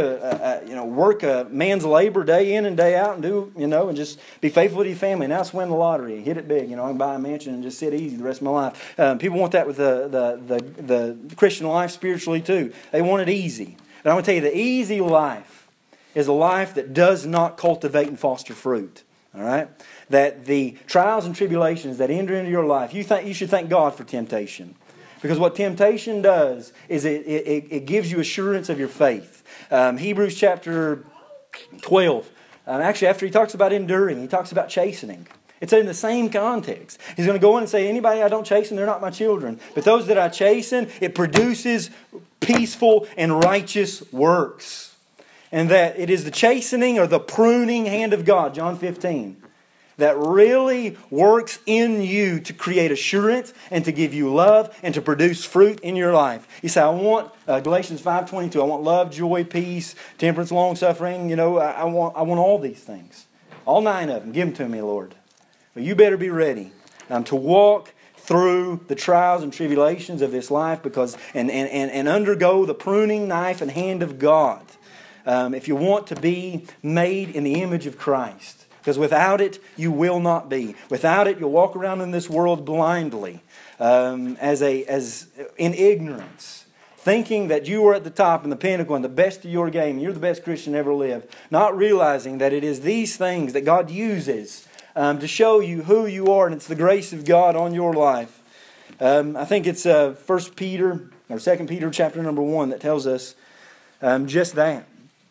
a man's labor day in and day out and do and just be faithful to your family. Now it's win the lottery, hit it big. I can buy a mansion and just sit easy the rest of my life. People want that with the Christian life spiritually too. They want it easy. But I'm going to tell you, the easy life is a life that does not cultivate and foster fruit. All right? That the trials and tribulations that enter into your life, you should thank God for temptation. Because what temptation does is it gives you assurance of your faith. Hebrews chapter 12, actually after he talks about enduring, he talks about chastening. It's in the same context. He's going to go in and say, anybody I don't chasten, they're not my children. But those that I chasten, it produces peaceful and righteous works. And that it is the chastening or the pruning hand of God, John 15. that really works in you to create assurance and to give you love and to produce fruit in your life. You say, I want Galatians 5:22. I want love, joy, peace, temperance, long-suffering. I want all these things. All 9 of them. Give them to me, Lord. Well, you better be ready to walk through the trials and tribulations of this life and undergo the pruning knife and hand of God. If you want to be made in the image of Christ. Because without it, you will not be. Without it, you'll walk around in this world blindly, as in ignorance, thinking that you are at the top and the pinnacle and the best of your game. You're the best Christian ever lived. Not realizing that it is these things that God uses to show you who you are, and it's the grace of God on your life. I think it's 1 Peter or 2 Peter chapter number 1 that tells us just that.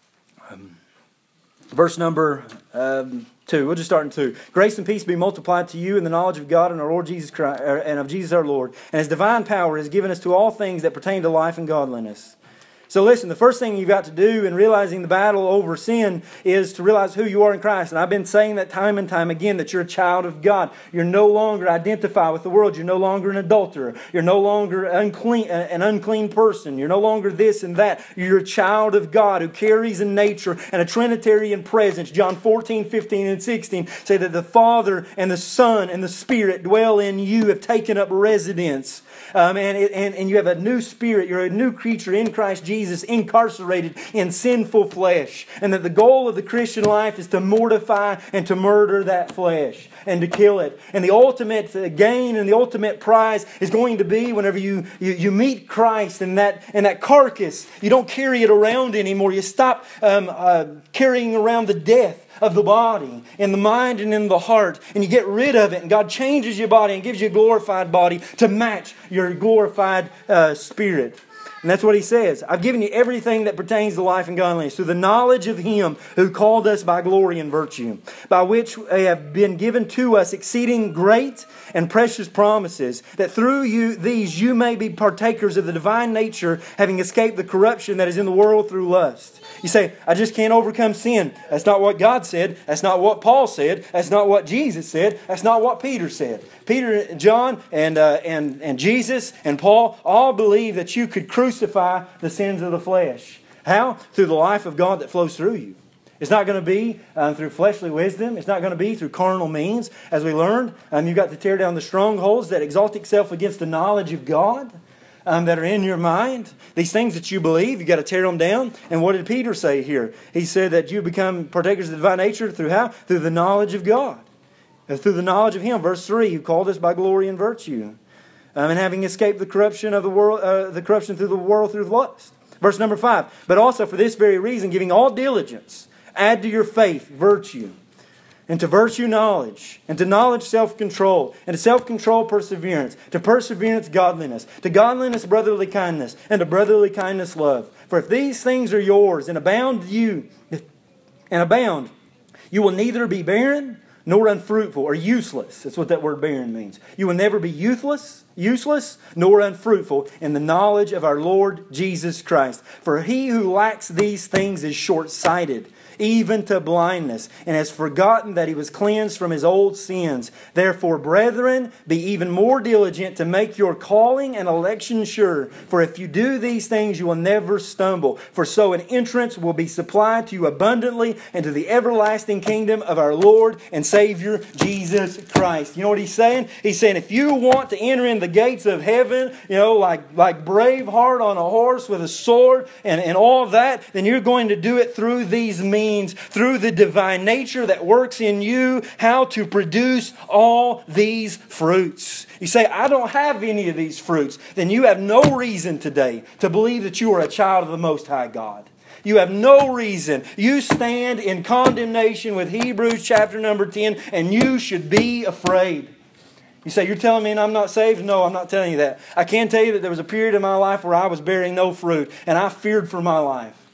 Verse number 2. We'll just start in 2. Grace and peace be multiplied to you in the knowledge of God and our Lord Jesus Christ, and of Jesus our Lord. And His divine power has given us to all things that pertain to life and godliness. So listen, the first thing you've got to do in realizing the battle over sin is to realize who you are in Christ. And I've been saying that time and time again, that you're a child of God. You're no longer identified with the world. You're no longer an adulterer. You're no longer an unclean person. You're no longer this and that. You're a child of God who carries a nature and a Trinitarian presence. John 14:15 and 16 say that the Father and the Son and the Spirit dwell in you, have taken up residence. And you have a new spirit. You're a new creature in Christ Jesus, incarcerated in sinful flesh. And that the goal of the Christian life is to mortify and to murder that flesh and to kill it. And the ultimate gain and the ultimate prize is going to be whenever you meet Christ and that carcass. You don't carry it around anymore. You stop carrying around the death of the body, in the mind and in the heart, and you get rid of it, and God changes your body and gives you a glorified body to match your glorified spirit. And that's what He says. I've given you everything that pertains to life and godliness through the knowledge of Him who called us by glory and virtue, by which have been given to us exceeding great and precious promises, that through these you may be partakers of the divine nature, having escaped the corruption that is in the world through lust. You say, I just can't overcome sin. That's not what God said. That's not what Paul said. That's not what Jesus said. That's not what Peter said. Peter, John, and Jesus and Paul all believe that you could crucify the sins of the flesh. How? Through the life of God that flows through you. It's not going to be through fleshly wisdom. It's not going to be through carnal means. As we learned, you've got to tear down the strongholds that exalt itself against the knowledge of God. That are in your mind. These things that you believe, you've got to tear them down. And what did Peter say here? He said that you become partakers of the divine nature through how? Through the knowledge of God. Through the knowledge of Him. Verse 3, who called us by glory and virtue. And having escaped the corruption of the world, the corruption through the world through lust. Verse number 5, but also for this very reason, giving all diligence, add to your faith virtue. And to virtue knowledge, and to knowledge self-control, and to self-control perseverance, to perseverance godliness, to godliness brotherly kindness, and to brotherly kindness love. For if these things are yours and abound, you will neither be barren nor unfruitful or useless. That's what that word barren means. You will never be useless nor unfruitful in the knowledge of our Lord Jesus Christ. For he who lacks these things is short-sighted, even to blindness, and has forgotten that he was cleansed from his old sins. Therefore, brethren, be even more diligent to make your calling and election sure. For if you do these things, you will never stumble. For so an entrance will be supplied to you abundantly into the everlasting kingdom of our Lord and Savior, Jesus Christ. You know what He's saying? He's saying, if you want to enter in the gates of heaven, like Braveheart on a horse with a sword and all of that, then you're going to do it through these means. Through the divine nature that works in you, how to produce all these fruits. You say, I don't have any of these fruits. Then you have no reason today to believe that you are a child of the Most High God. You have no reason. You stand in condemnation with Hebrews chapter number 10, and you should be afraid. You say, you're telling me I'm not saved? No, I'm not telling you that. I can tell you that there was a period in my life where I was bearing no fruit, and I feared for my life.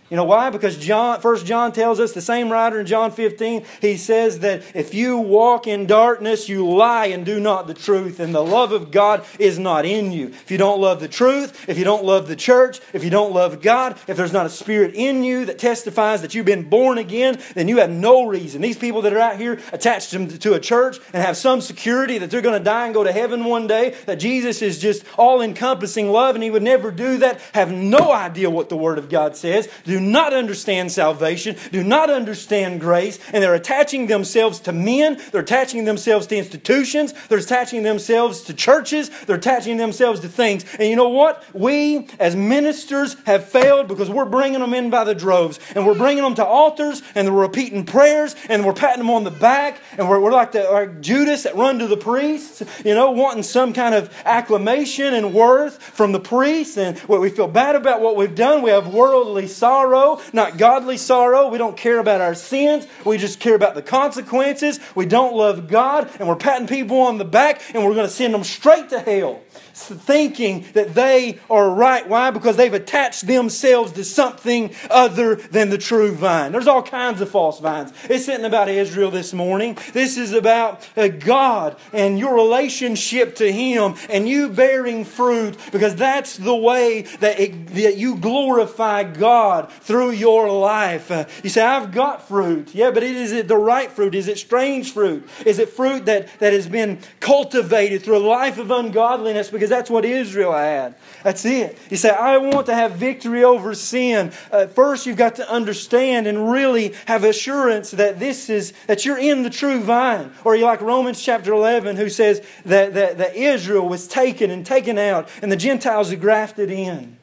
You know why? Because 1 John tells us, the same writer in John 15, he says that if you walk in darkness, you lie and do not the truth, and the love of God is not in you. If you don't love the truth, if you don't love the church, if you don't love God, if there's not a Spirit in you that testifies that you've been born again, then you have no reason. These people that are out here attached to a church and have some security that they're going to die and go to heaven one day, that Jesus is just all-encompassing love and He would never do that, have no idea what the Word of God says, do not understand salvation, do not understand grace, and they're attaching themselves to men, they're attaching themselves to institutions, they're attaching themselves to churches, they're attaching themselves to things. And you know what? We, as ministers, have failed because we're bringing them in by the droves, and we're bringing them to altars, and we're repeating prayers, and we're patting them on the back, and we're like Judas that run to the priests, wanting some kind of acclamation and worth from the priests, and we feel bad about what we've done. We have worldly sorrow, not godly sorrow. We don't care about our sins. We just care about the consequences. We don't love God, and we're patting people on the back, and we're going to send them straight to hell, thinking that they are right. Why? Because they've attached themselves to something other than the true vine. There's all kinds of false vines. It's not about Israel this morning. This is about God and your relationship to Him and you bearing fruit, because that's the way that you glorify God through your life. You say, I've got fruit. Yeah, but is it the right fruit? Is it strange fruit? Is it fruit that has been cultivated through a life of ungodliness? Because that's what Israel had. That's it. You say, I want to have victory over sin. First, you've got to understand and really have assurance that that you're in the true vine. Or you like Romans chapter 11, who says that Israel was taken out, and the Gentiles are grafted in.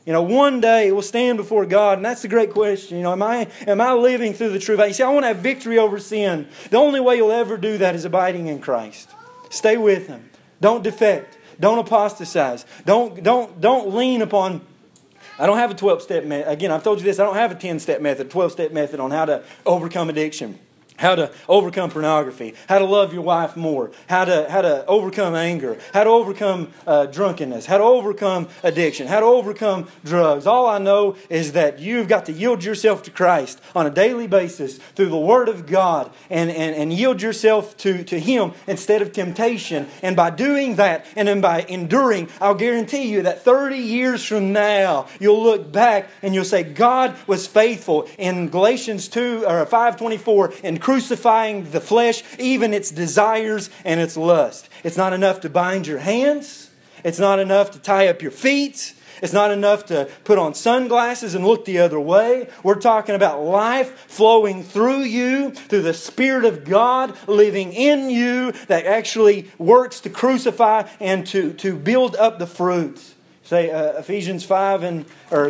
One day we'll stand before God, and that's the great question. Am I living through the true vine? You say, I want to have victory over sin. The only way you'll ever do that is abiding in Christ. Stay with Him. Don't defect. Don't apostatize. Don't lean upon... I don't have a 12-step method. Again, I've told you this. I don't have a 10-step method, a 12-step method on how to overcome addiction, how to overcome pornography, how to love your wife more, how to overcome anger, how to overcome drunkenness, how to overcome addiction, how to overcome drugs. All I know is that you've got to yield yourself to Christ on a daily basis through the Word of God and yield yourself to Him instead of temptation. And by doing that and then by enduring, I'll guarantee you that 30 years from now, you'll look back and you'll say, God was faithful in Galatians 5:24 and crucifying the flesh, even its desires and its lust. It's not enough to bind your hands. It's not enough to tie up your feet. It's not enough to put on sunglasses and look the other way. We're talking about life flowing through you, through the Spirit of God living in you that actually works to crucify and to build up the fruit. Say Galatians 5 and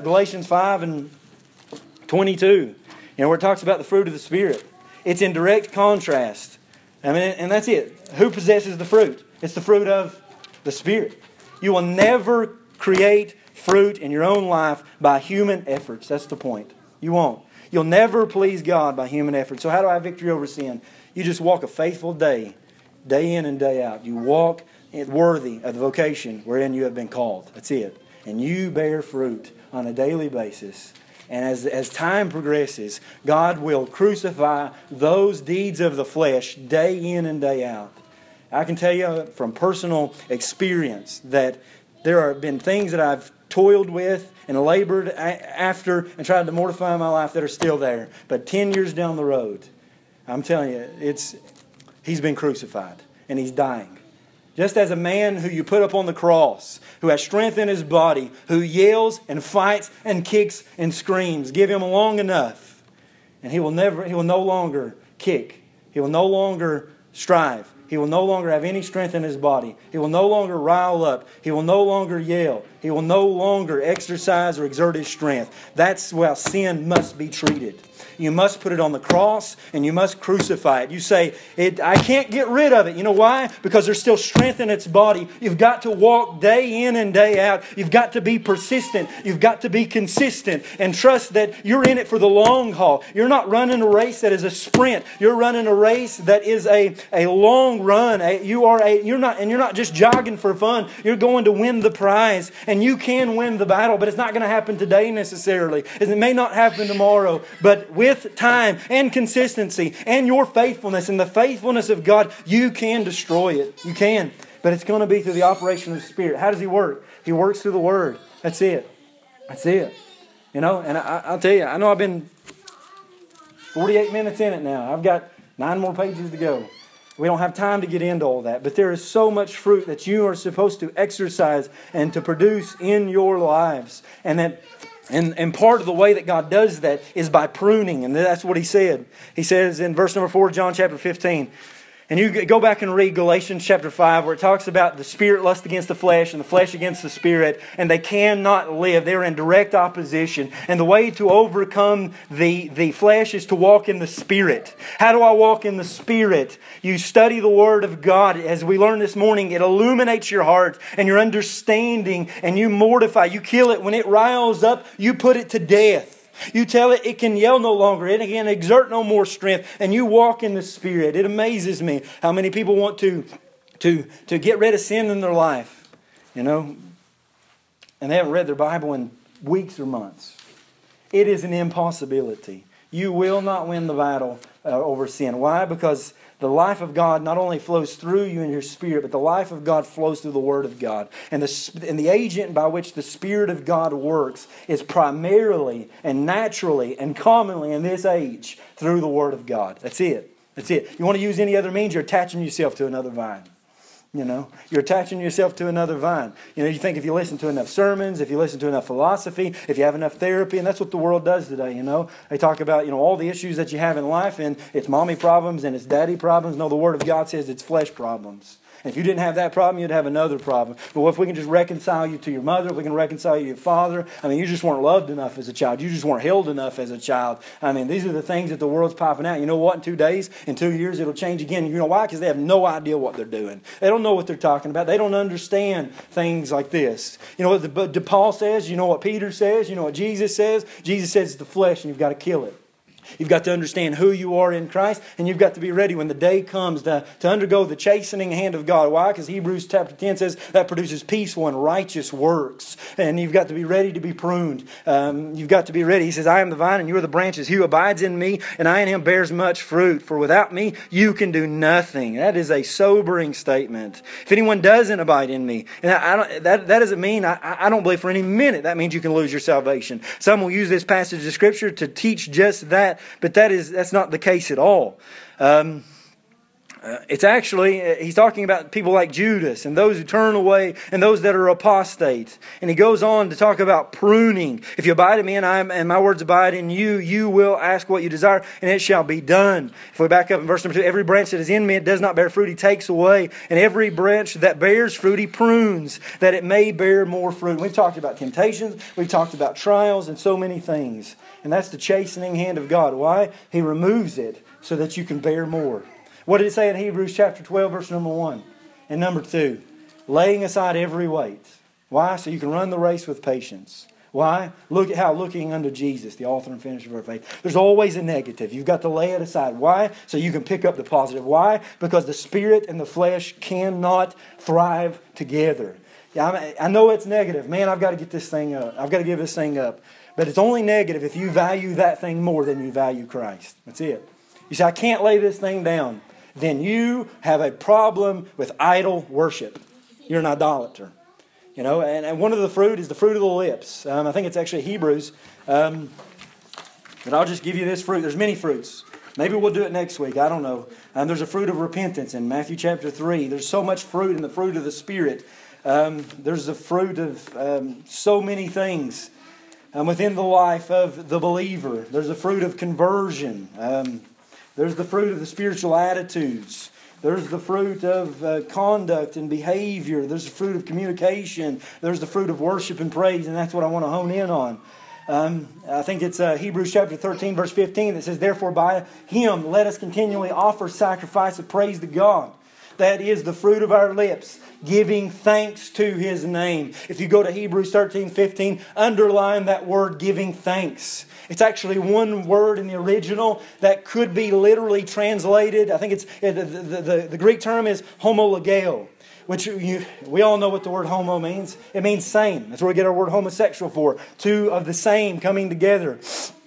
22. Where it talks about the fruit of the Spirit. It's in direct contrast. And that's it. Who possesses the fruit? It's the fruit of the Spirit. You will never create fruit in your own life by human efforts. That's the point. You won't. You'll never please God by human effort. So how do I have victory over sin? You just walk a faithful day in and day out. You walk worthy of the vocation wherein you have been called. That's it. And you bear fruit on a daily basis. And as time progresses, God will crucify those deeds of the flesh day in and day out. I can tell you from personal experience that there have been things that I've toiled with and labored after and tried to mortify my life that are still there. But 10 years down the road, I'm telling you, He's been crucified and He's dying. Just as a man who you put up on the cross, who has strength in his body, who yells and fights and kicks and screams, give him long enough, and he will no longer kick. He will no longer strive. He will no longer have any strength in his body. He will no longer rile up. He will no longer yell. He will no longer exercise or exert his strength. That's how sin must be treated. You must put it on the cross and you must crucify it. You say, I can't get rid of it. You know why? Because there's still strength in its body. You've got to walk day in and day out. You've got to be persistent. You've got to be consistent and trust that you're in it for the long haul. You're not running a race that is a sprint. You're running a race that is a long run. You're not just jogging for fun. You're going to win the prize. And you can win the battle, but it's not going to happen today necessarily. It may not happen tomorrow, but with time and consistency and your faithfulness and the faithfulness of God, you can destroy it. You can. But it's going to be through the operation of the Spirit. How does He work? He works through the Word. That's it. That's it. You know, and I'll tell you, I know I've been 48 minutes in it now. I've got 9 more pages to go. We don't have time to get into all that. But there is so much fruit that you are supposed to exercise and to produce in your lives. And part of the way that God does that is by pruning. And that's what He said. He says in verse number 4, John chapter 15. And you go back and read Galatians chapter 5 where it talks about the spirit lust against the flesh and the flesh against the spirit. And they cannot live. They're in direct opposition. And the way to overcome the flesh is to walk in the Spirit. How do I walk in the Spirit? You study the Word of God. As we learned this morning, it illuminates your heart and your understanding. And you mortify. You kill it. When it riles up, you put it to death. You tell it can yell no longer. It can exert no more strength. And you walk in the Spirit. It amazes me how many people want to get rid of sin in their life. You know. And they haven't read their Bible in weeks or months. It is an impossibility. You will not win the battle over sin. Why? Because the life of God not only flows through you and your spirit, but the life of God flows through the Word of God. And the agent by which the Spirit of God works is primarily and naturally and commonly in this age through the Word of God. That's it. That's it. You want to use any other means, you're attaching yourself to another vine. You know, you're attaching yourself to another vine. You know, you think if you listen to enough sermons, if you listen to enough philosophy, if you have enough therapy, and that's what the world does today, you know. They talk about, you know, all the issues that you have in life, and it's mommy problems and it's daddy problems. No, the Word of God says it's flesh problems. And if you didn't have that problem, you'd have another problem. But if we can just reconcile you to your mother, if we can reconcile you to your father, I mean, you just weren't loved enough as a child. You just weren't held enough as a child. I mean, these are the things that the world's popping out. You know what? In 2 days, in 2 years, it'll change again. You know why? Because they have no idea what they're doing. They don't know what they're talking about. They don't understand things like this. You know what Paul says? You know what Peter says? You know what Jesus says? Jesus says it's the flesh and you've got to kill it. You've got to understand who you are in Christ, and you've got to be ready when the day comes to undergo the chastening hand of God. Why? Because Hebrews chapter 10 says that produces peaceful and righteous works. And you've got to be ready to be pruned. You've got to be ready. He says, I am the vine and you are the branches. He who abides in me and I in him bears much fruit. For without me you can do nothing. That is a sobering statement. If anyone doesn't abide in me, and that doesn't mean, I don't believe for any minute that means you can lose your salvation. Some will use this passage of Scripture to teach just that. But that's not the case at all. It's actually, he's talking about people like Judas and those who turn away and those that are apostate. And he goes on to talk about pruning. If you abide in me and my words abide in you, you will ask what you desire and it shall be done. If we back up in verse number 2, every branch that is in me, it does not bear fruit, he takes away. And every branch that bears fruit, he prunes, that it may bear more fruit. We've talked about temptations, we've talked about trials and so many things. And that's the chastening hand of God. Why? He removes it so that you can bear more. What did it say in Hebrews chapter 12, verse number 1? And number 2, laying aside every weight. Why? So you can run the race with patience. Why? Look at how looking unto Jesus, the author and finisher of our faith. There's always a negative. You've got to lay it aside. Why? So you can pick up the positive. Why? Because the spirit and the flesh cannot thrive together. I know it's negative. Man, I've got to get this thing up. I've got to give this thing up. But it's only negative if you value that thing more than you value Christ. That's it. You say, I can't lay this thing down. Then you have a problem with idol worship. You're an idolater. You know, and one of the fruit is the fruit of the lips. I think it's actually Hebrews. But I'll just give you this fruit. There's many fruits. Maybe we'll do it next week. I don't know. There's a fruit of repentance in Matthew chapter 3. There's so much fruit in the fruit of the Spirit. There's the fruit of so many things. Within the life of the believer, there's the fruit of conversion. There's the fruit of the spiritual attitudes. There's the fruit of conduct and behavior. There's the fruit of communication. There's the fruit of worship and praise, and that's what I want to hone in on. I think it's Hebrews chapter 13, verse 15 that says, therefore by Him let us continually offer sacrifice of praise to God. that is the fruit of our lips, giving thanks to His name. If you go to Hebrews 13:15, underline that word, giving thanks. It's actually one word in the original that could be literally translated. I think it's the Greek term is homologeo, which we all know what the word homo means. It means same. That's where we get our word homosexual for. Two of the same coming together.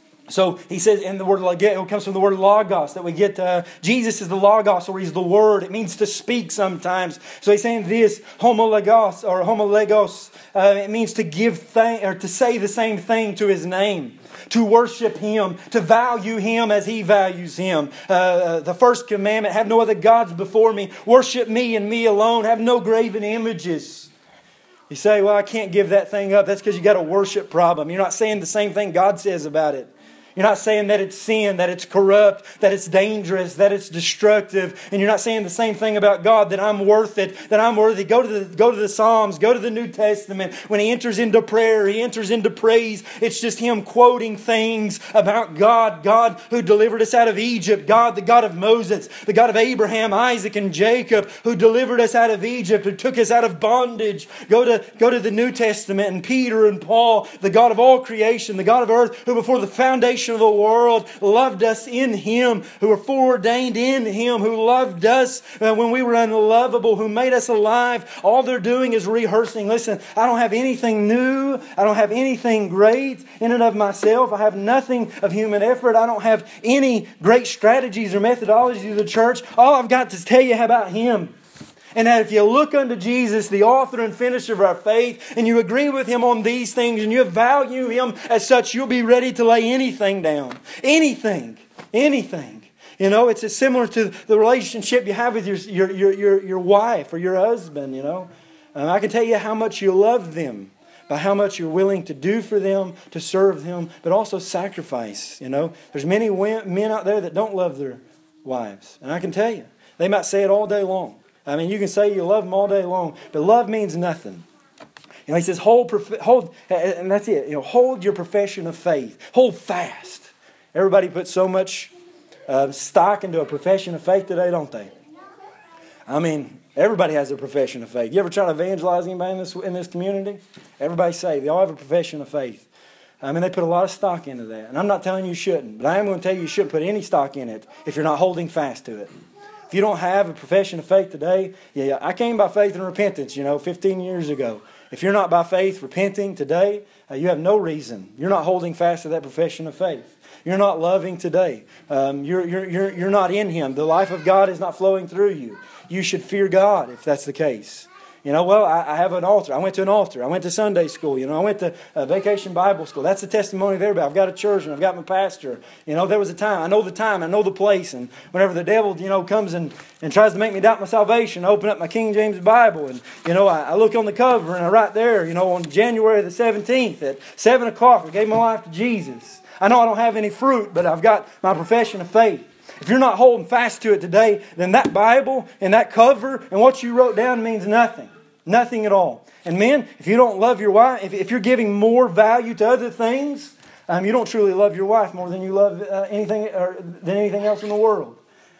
So he says, and the word logeo comes from the word logos, that we get, Jesus is the logos, or He's the Word. It means to speak sometimes. So he's saying this, homologos, or homolegos, it means to give thanks, or to say the same thing to His name. To worship Him, to value Him as He values Him. The first commandment, have no other gods before me. Worship me and me alone. Have no graven images. You say, well, I can't give that thing up. That's because you got a worship problem. You're not saying the same thing God says about it. You're not saying that it's sin, that it's corrupt, that it's dangerous, that it's destructive. And you're not saying the same thing about God, that I'm worth it, that I'm worthy. Go to the Psalms, go to the New Testament. When He enters into prayer, He enters into praise. It's just Him quoting things about God. God who delivered us out of Egypt. God, the God of Moses. The God of Abraham, Isaac, and Jacob. Who delivered us out of Egypt. Who took us out of bondage. Go to the New Testament and Peter and Paul. The God of all creation. The God of earth. Who before the foundation of the world loved us in Him, who were foreordained in Him, who loved us when we were unlovable, who made us alive. All they're doing is rehearsing. Listen, I don't have anything new. I don't have anything great in and of myself. I have nothing of human effort. I don't have any great strategies or methodologies of the church. All I've got to tell you about Him. And that if you look unto Jesus, the author and finisher of our faith, and you agree with Him on these things, and you value Him as such, you'll be ready to lay anything down. Anything. Anything. You know, it's similar to the relationship you have with your wife or your husband, you know. I can tell you how much you love them by how much you're willing to do for them, to serve them, but also sacrifice, you know. There's many men out there that don't love their wives. And I can tell you, they might say it all day long. I mean, you can say you love them all day long, but love means nothing. You know, he says, hold, and that's it. You know, hold your profession of faith. Hold fast. Everybody puts so much stock into a profession of faith today, don't they? I mean, everybody has a profession of faith. You ever try to evangelize anybody in this community? Everybody's saved. They all have a profession of faith. I mean, they put a lot of stock into that. And I'm not telling you shouldn't, but I am going to tell you shouldn't put any stock in it if you're not holding fast to it. If you don't have a profession of faith today, I came by faith and repentance, 15 years ago. If you're not by faith repenting today, you have no reason. You're not holding fast to that profession of faith. You're not loving today. You're not in Him. The life of God is not flowing through you. You should fear God if that's the case. I have an altar. I went to an altar. I went to Sunday school. I went to Vacation Bible School. That's the testimony of everybody. I've got a church and I've got my pastor. There was a time. I know the time. I know the place. And whenever the devil, comes and tries to make me doubt my salvation, I open up my King James Bible and, I look on the cover and I write there, on January the 17th at 7 o'clock, I gave my life to Jesus. I know I don't have any fruit, but I've got my profession of faith. If you're not holding fast to it today, then that Bible and that cover and what you wrote down means nothing. Nothing at all. And men, if you don't love your wife, if you're giving more value to other things, you don't truly love your wife more than you love anything else in the world.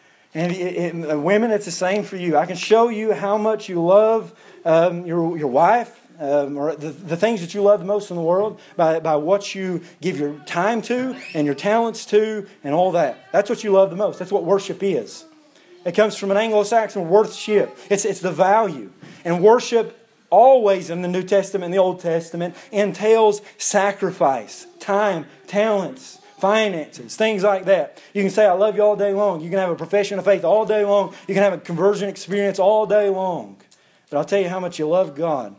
And women, it's the same for you. I can show you how much you love your wife, or the things that you love the most in the world by what you give your time to and your talents to and all that. That's what you love the most. That's what worship is. It comes from an Anglo-Saxon worthship. It's the value. And worship always in the New Testament and the Old Testament entails sacrifice, time, talents, finances, things like that. You can say, I love you all day long. You can have a profession of faith all day long. You can have a conversion experience all day long. But I'll tell you how much you love God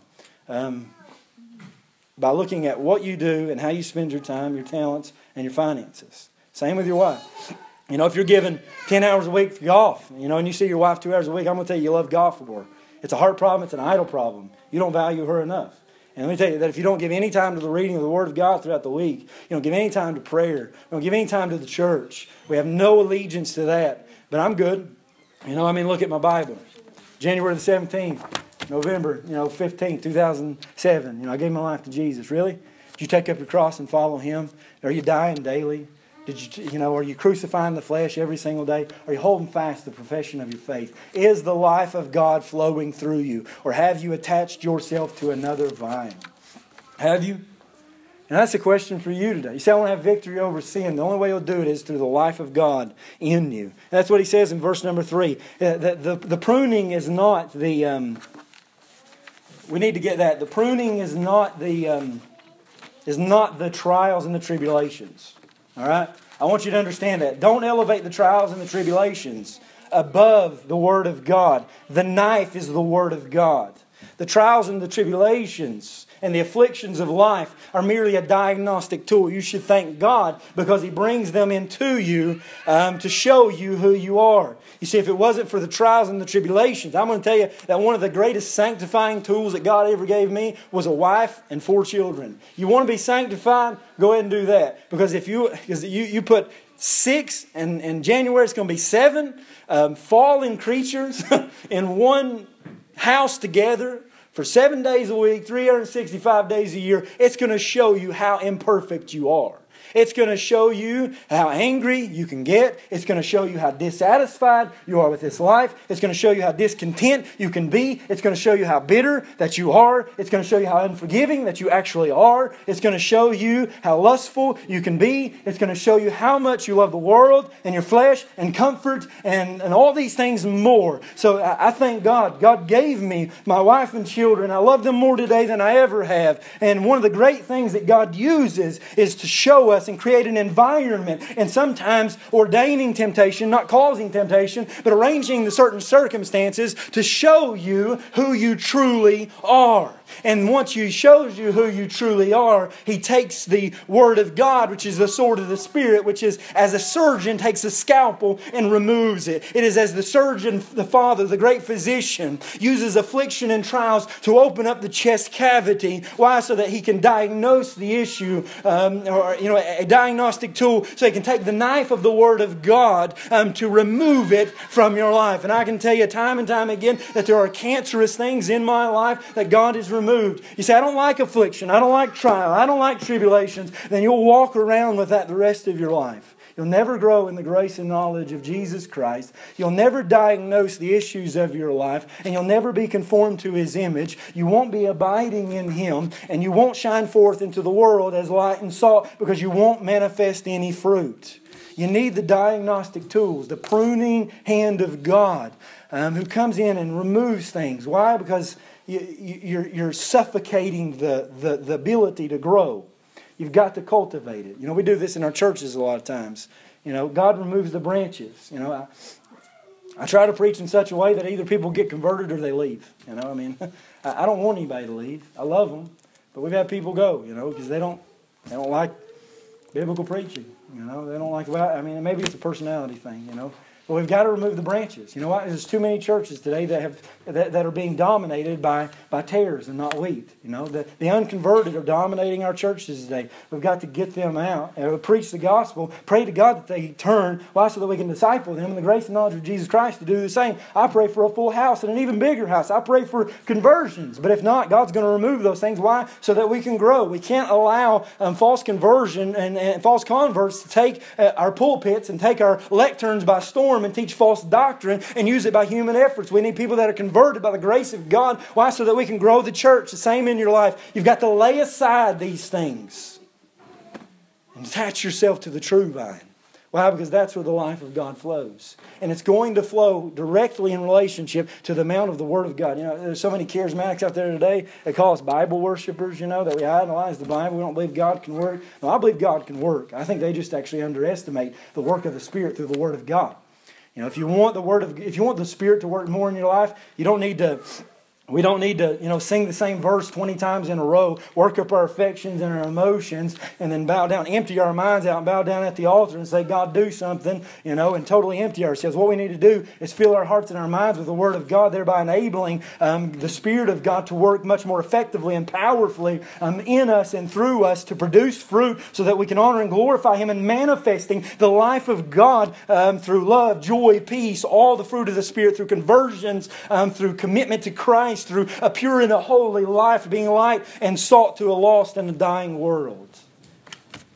by looking at what you do and how you spend your time, your talents, and your finances. Same with your wife. If you're giving 10 hours a week to golf, and you see your wife 2 hours a week, I'm going to tell you love golf for her. It's a heart problem. It's an idol problem. You don't value her enough. And let me tell you that if you don't give any time to the reading of the Word of God throughout the week, you don't give any time to prayer, you don't give any time to the church, we have no allegiance to that. But I'm good. Look at my Bible. January the 17th, November, 15th, 2007. I gave my life to Jesus. Really? Did you take up your cross and follow Him? Are you dying daily? Are you crucifying the flesh every single day? Are you holding fast the profession of your faith? Is the life of God flowing through you? Or have you attached yourself to another vine? Have you? And that's a question for you today. You say, I want to have victory over sin. The only way you'll do it is through the life of God in you. And that's what he says in verse number 3. The pruning is not the... we need to get that. The pruning is not the trials and the tribulations. All right? I want you to understand that. Don't elevate the trials and the tribulations above the Word of God. The knife is the Word of God. The trials and the tribulations and the afflictions of life are merely a diagnostic tool. You should thank God because He brings them into you to show you who you are. You see, if it wasn't for the trials and the tribulations, I'm going to tell you that one of the greatest sanctifying tools that God ever gave me was a wife and 4 children. You want to be sanctified? Go ahead and do that. Because if you put 6 and in January it's going to be 7 fallen creatures in one house together for 7 days a week, 365 days a year, it's going to show you how imperfect you are. It's going to show you how angry you can get. It's going to show you how dissatisfied you are with this life. It's going to show you how discontent you can be. It's going to show you how bitter that you are. It's going to show you how unforgiving that you actually are. It's going to show you how lustful you can be. It's going to show you how much you love the world and your flesh and comfort and all these things and more. So I thank God. God gave me my wife and children. I love them more today than I ever have. And one of the great things that God uses is to show us and create an environment, and sometimes ordaining temptation, not causing temptation, but arranging the certain circumstances to show you who you truly are. And once He shows you who you truly are, He takes the Word of God, which is the sword of the Spirit, which is as a surgeon takes a scalpel and removes it. It is as the surgeon, the Father, the great physician, uses affliction and trials to open up the chest cavity. Why? So that He can diagnose the issue, a diagnostic tool, so He can take the knife of the Word of God to remove it from your life. And I can tell you time and time again that there are cancerous things in my life that God has removed. You say, I don't like affliction, I don't like trial, I don't like tribulations. Then you'll walk around with that the rest of your life. You'll never grow in the grace and knowledge of Jesus Christ. You'll never diagnose the issues of your life. And you'll never be conformed to His image. You won't be abiding in Him. And you won't shine forth into the world as light and salt because you won't manifest any fruit. You need the diagnostic tools, the pruning hand of God who comes in and removes things. Why? Because you're suffocating the ability to grow. You've got to cultivate it. We do this in our churches a lot of times. God removes the branches. I try to preach in such a way that either people get converted or they leave. I don't want anybody to leave. I love them, but we've had people go. Because they don't like biblical preaching. They don't like. Maybe it's a personality thing. But we've got to remove the branches. You know what? There's too many churches today that are being dominated by tares and not wheat. The unconverted are dominating our churches today. We've got to get them out and preach the gospel. Pray to God that they turn. Why? So that we can disciple them in the grace and knowledge of Jesus Christ to do the same. I pray for a full house and an even bigger house. I pray for conversions. But if not, God's going to remove those things. Why? So that we can grow. We can't allow false conversion and false converts to take our pulpits and take our lecterns by storm and teach false doctrine and use it by human efforts. We need people that are converted by the grace of God. Why? So that we can grow the church. The same in your life. You've got to lay aside these things and attach yourself to the true vine. Why? Because that's where the life of God flows. And it's going to flow directly in relationship to the amount of the Word of God. There's so many charismatics out there today that call us Bible worshipers, that we idolize the Bible. We don't believe God can work. No, I believe God can work. I think they just actually underestimate the work of the Spirit through the Word of God. If you want the Spirit to work more in your life, we don't need to, sing the same verse 20 times in a row, work up our affections and our emotions, and then bow down, empty our minds out and bow down at the altar and say, God, do something, and totally empty ourselves. What we need to do is fill our hearts and our minds with the Word of God, thereby enabling the Spirit of God to work much more effectively and powerfully in us and through us to produce fruit so that we can honor and glorify Him and manifesting the life of God through love, joy, peace, all the fruit of the Spirit, through conversions, through commitment to Christ, through a pure and a holy life, being light and salt to a lost and a dying world.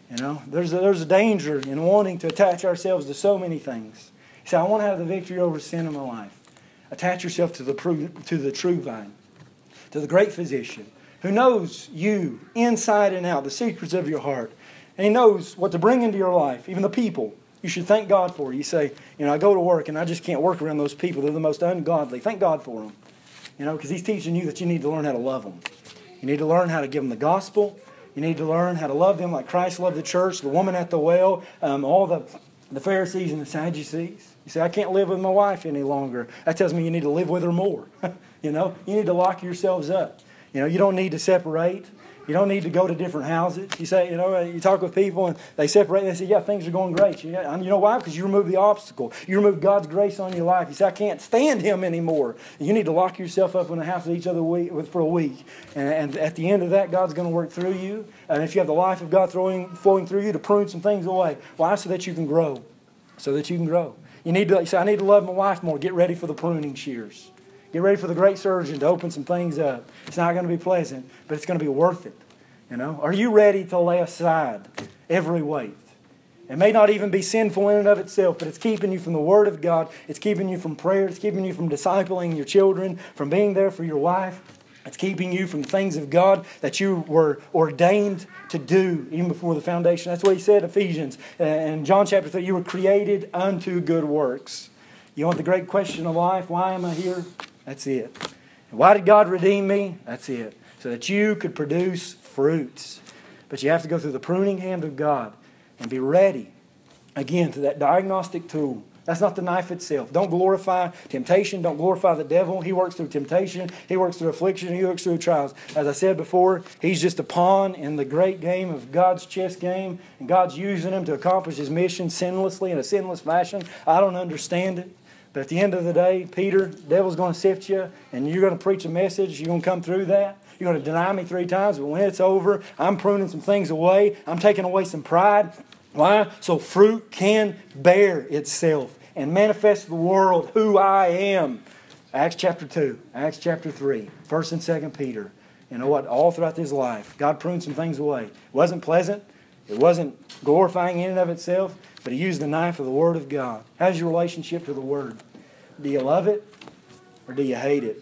You know, there's a danger in wanting to attach ourselves to so many things. You say, I want to have the victory over sin in my life. Attach yourself to the true vine, to the great physician, who knows you inside and out, the secrets of your heart. And He knows what to bring into your life, even the people you should thank God for. You say, I go to work and I just can't work around those people. They're the most ungodly. Thank God for them. Because He's teaching you that you need to learn how to love them. You need to learn how to give them the gospel. You need to learn how to love them like Christ loved the church, the woman at the well, all the Pharisees and the Sadducees. You say, I can't live with my wife any longer. That tells me you need to live with her more. You need to lock yourselves up. You don't need to separate. You don't need to go to different houses. You say, you talk with people and they separate and they say, yeah, things are going great. You know why? Because you removed the obstacle. You removed God's grace on your life. You say, I can't stand Him anymore. You need to lock yourself up in the house with each other for a week. And at the end of that, God's going to work through you. And if you have the life of God flowing through you to prune some things away. Why? So that you can grow. So that you can grow. You say, I need to love my wife more. Get ready for the pruning shears. Get ready for the great surgeon to open some things up. It's not going to be pleasant, but it's going to be worth it. Are you ready to lay aside every weight? It may not even be sinful in and of itself, but it's keeping you from the Word of God. It's keeping you from prayer. It's keeping you from discipling your children, from being there for your wife. It's keeping you from the things of God that you were ordained to do even before the foundation. That's what He said, Ephesians. In John chapter 3, you were created unto good works. You want the great question of life? Why am I here? That's it. And why did God redeem me? That's it. So that you could produce fruits. But you have to go through the pruning hand of God and be ready, again, to that diagnostic tool. That's not the knife itself. Don't glorify temptation. Don't glorify the devil. He works through temptation. He works through affliction. He works through trials. As I said before, he's just a pawn in the great game of God's chess game. And God's using him to accomplish His mission sinlessly in a sinless fashion. I don't understand it. But at the end of the day, Peter, the devil's going to sift you, and you're going to preach a message. You're going to come through that. You're going to deny me 3 times, but when it's over, I'm pruning some things away. I'm taking away some pride. Why? So fruit can bear itself and manifest to the world who I am. Acts chapter 2, Acts chapter 3, 1st and 2nd Peter. You know what? All throughout his life, God pruned some things away. It wasn't pleasant. It wasn't glorifying in and of itself, but He used the knife of the Word of God. How's your relationship to the Word? Do you love it or do you hate it?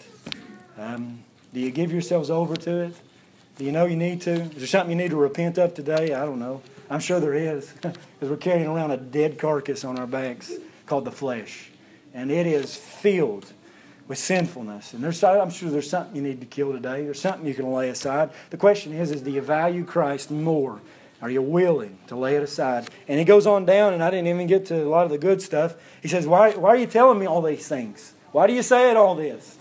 Do you give yourselves over to it? Do you know you need to? Is there something you need to repent of today? I don't know. I'm sure there is, because we're carrying around a dead carcass on our backs called the flesh. And it is filled with sinfulness. And I'm sure there's something you need to kill today. There's something you can lay aside. The question is do you value Christ more? Are you willing to lay it aside? And he goes on down, and I didn't even get to a lot of the good stuff. He says, why are you telling me all these things? Why do you say all this?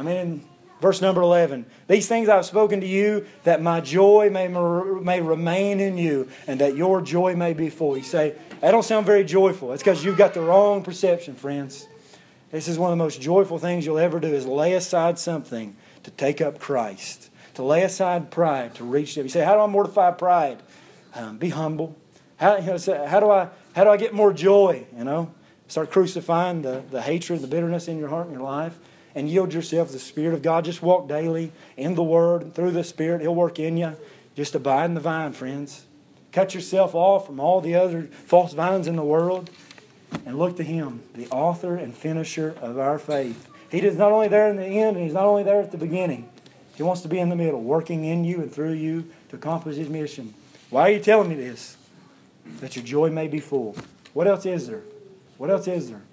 Verse number 11, these things I have spoken to you, that my joy may remain in you, and that your joy may be full. You say, that don't sound very joyful. It's because you've got the wrong perception, friends. This is one of the most joyful things you'll ever do, is lay aside something to take up Christ. To lay aside pride, to reach Him. You say, how do I mortify pride? Be humble. How do I get more joy? Start crucifying the hatred, the bitterness in your heart and your life, and yield yourself to the Spirit of God. Just walk daily in the Word and through the Spirit. He'll work in you. Just abide in the vine, friends. Cut yourself off from all the other false vines in the world and look to Him, the author and finisher of our faith. He is not only there in the end, and He's not only there at the beginning. He wants to be in the middle, working in you and through you to accomplish His mission. Why are you telling me this? That your joy may be full. What else is there? What else is there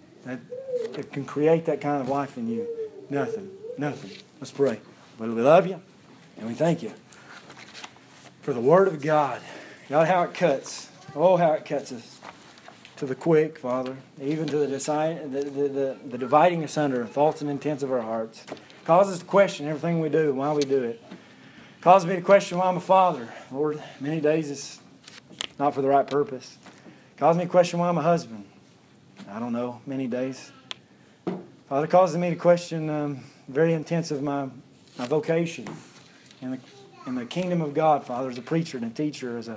that can create that kind of life in you? Nothing. Nothing. Let's pray. But we love you and we thank you for the Word of God. God, how it cuts. Oh, how it cuts us to the quick, Father. Even to the dividing asunder thoughts and intents of our hearts. Causes us to question everything we do and why we do it. Causes me to question why I'm a father. Lord, many days it's not for the right purpose. Causes me to question why I'm a husband. I don't know, many days. Father, it causes me to question very intensive my vocation in the kingdom of God, Father, as a preacher and a teacher, as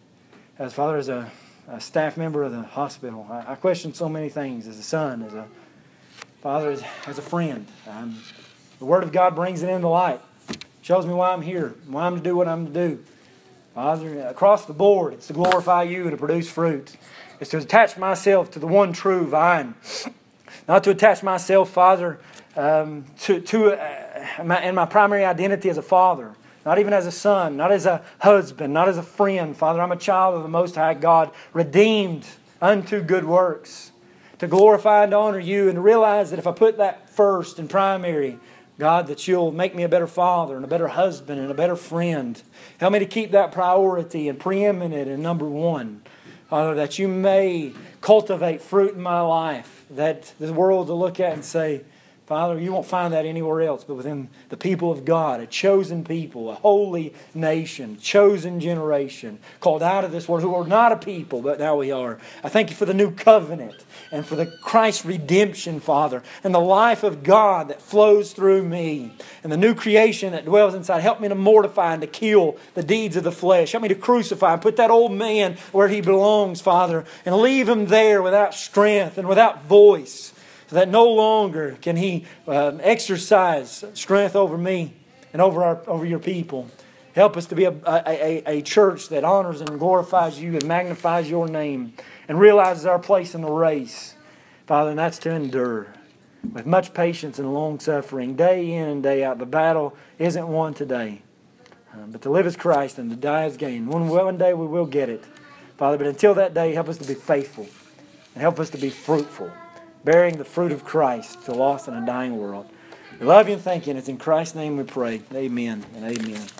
a staff member of the hospital. I question so many things as a son, as a father, as a friend. The Word of God brings it into light. Shows me why I'm here, why I'm to do what I'm to do. Father, across the board, it's to glorify You and to produce fruit. It's to attach myself to the one true vine. Not to attach myself, Father, and my primary identity as a father. Not even as a son, not as a husband, not as a friend. Father, I'm a child of the Most High God, redeemed unto good works. To glorify and honor You, and to realize that if I put that first and primary, God, that You'll make me a better father and a better husband and a better friend. Help me to keep that priority and preeminent and number one. Father, that You may cultivate fruit in my life that the world will look at and say, Father, You won't find that anywhere else but within the people of God, a chosen people, a holy nation, chosen generation, called out of this world, who are not a people, but now we are. I thank You for the new covenant and for the Christ's redemption, Father, and the life of God that flows through me, and the new creation that dwells inside. Help me to mortify and to kill the deeds of the flesh. Help me to crucify and put that old man where he belongs, Father, and leave him there without strength and without voice, so that no longer can he exercise strength over me and over Your people. Help us to be a church that honors and glorifies You and magnifies Your name and realizes our place in the race, Father, and that's to endure with much patience and long suffering, day in and day out. The battle isn't won today, but to live as Christ and to die as gain. One day we will get it, Father, but until that day, help us to be faithful and help us to be fruitful, bearing the fruit of Christ to a lost and a dying world. We love You and thank You, and it's in Christ's name we pray. Amen and amen.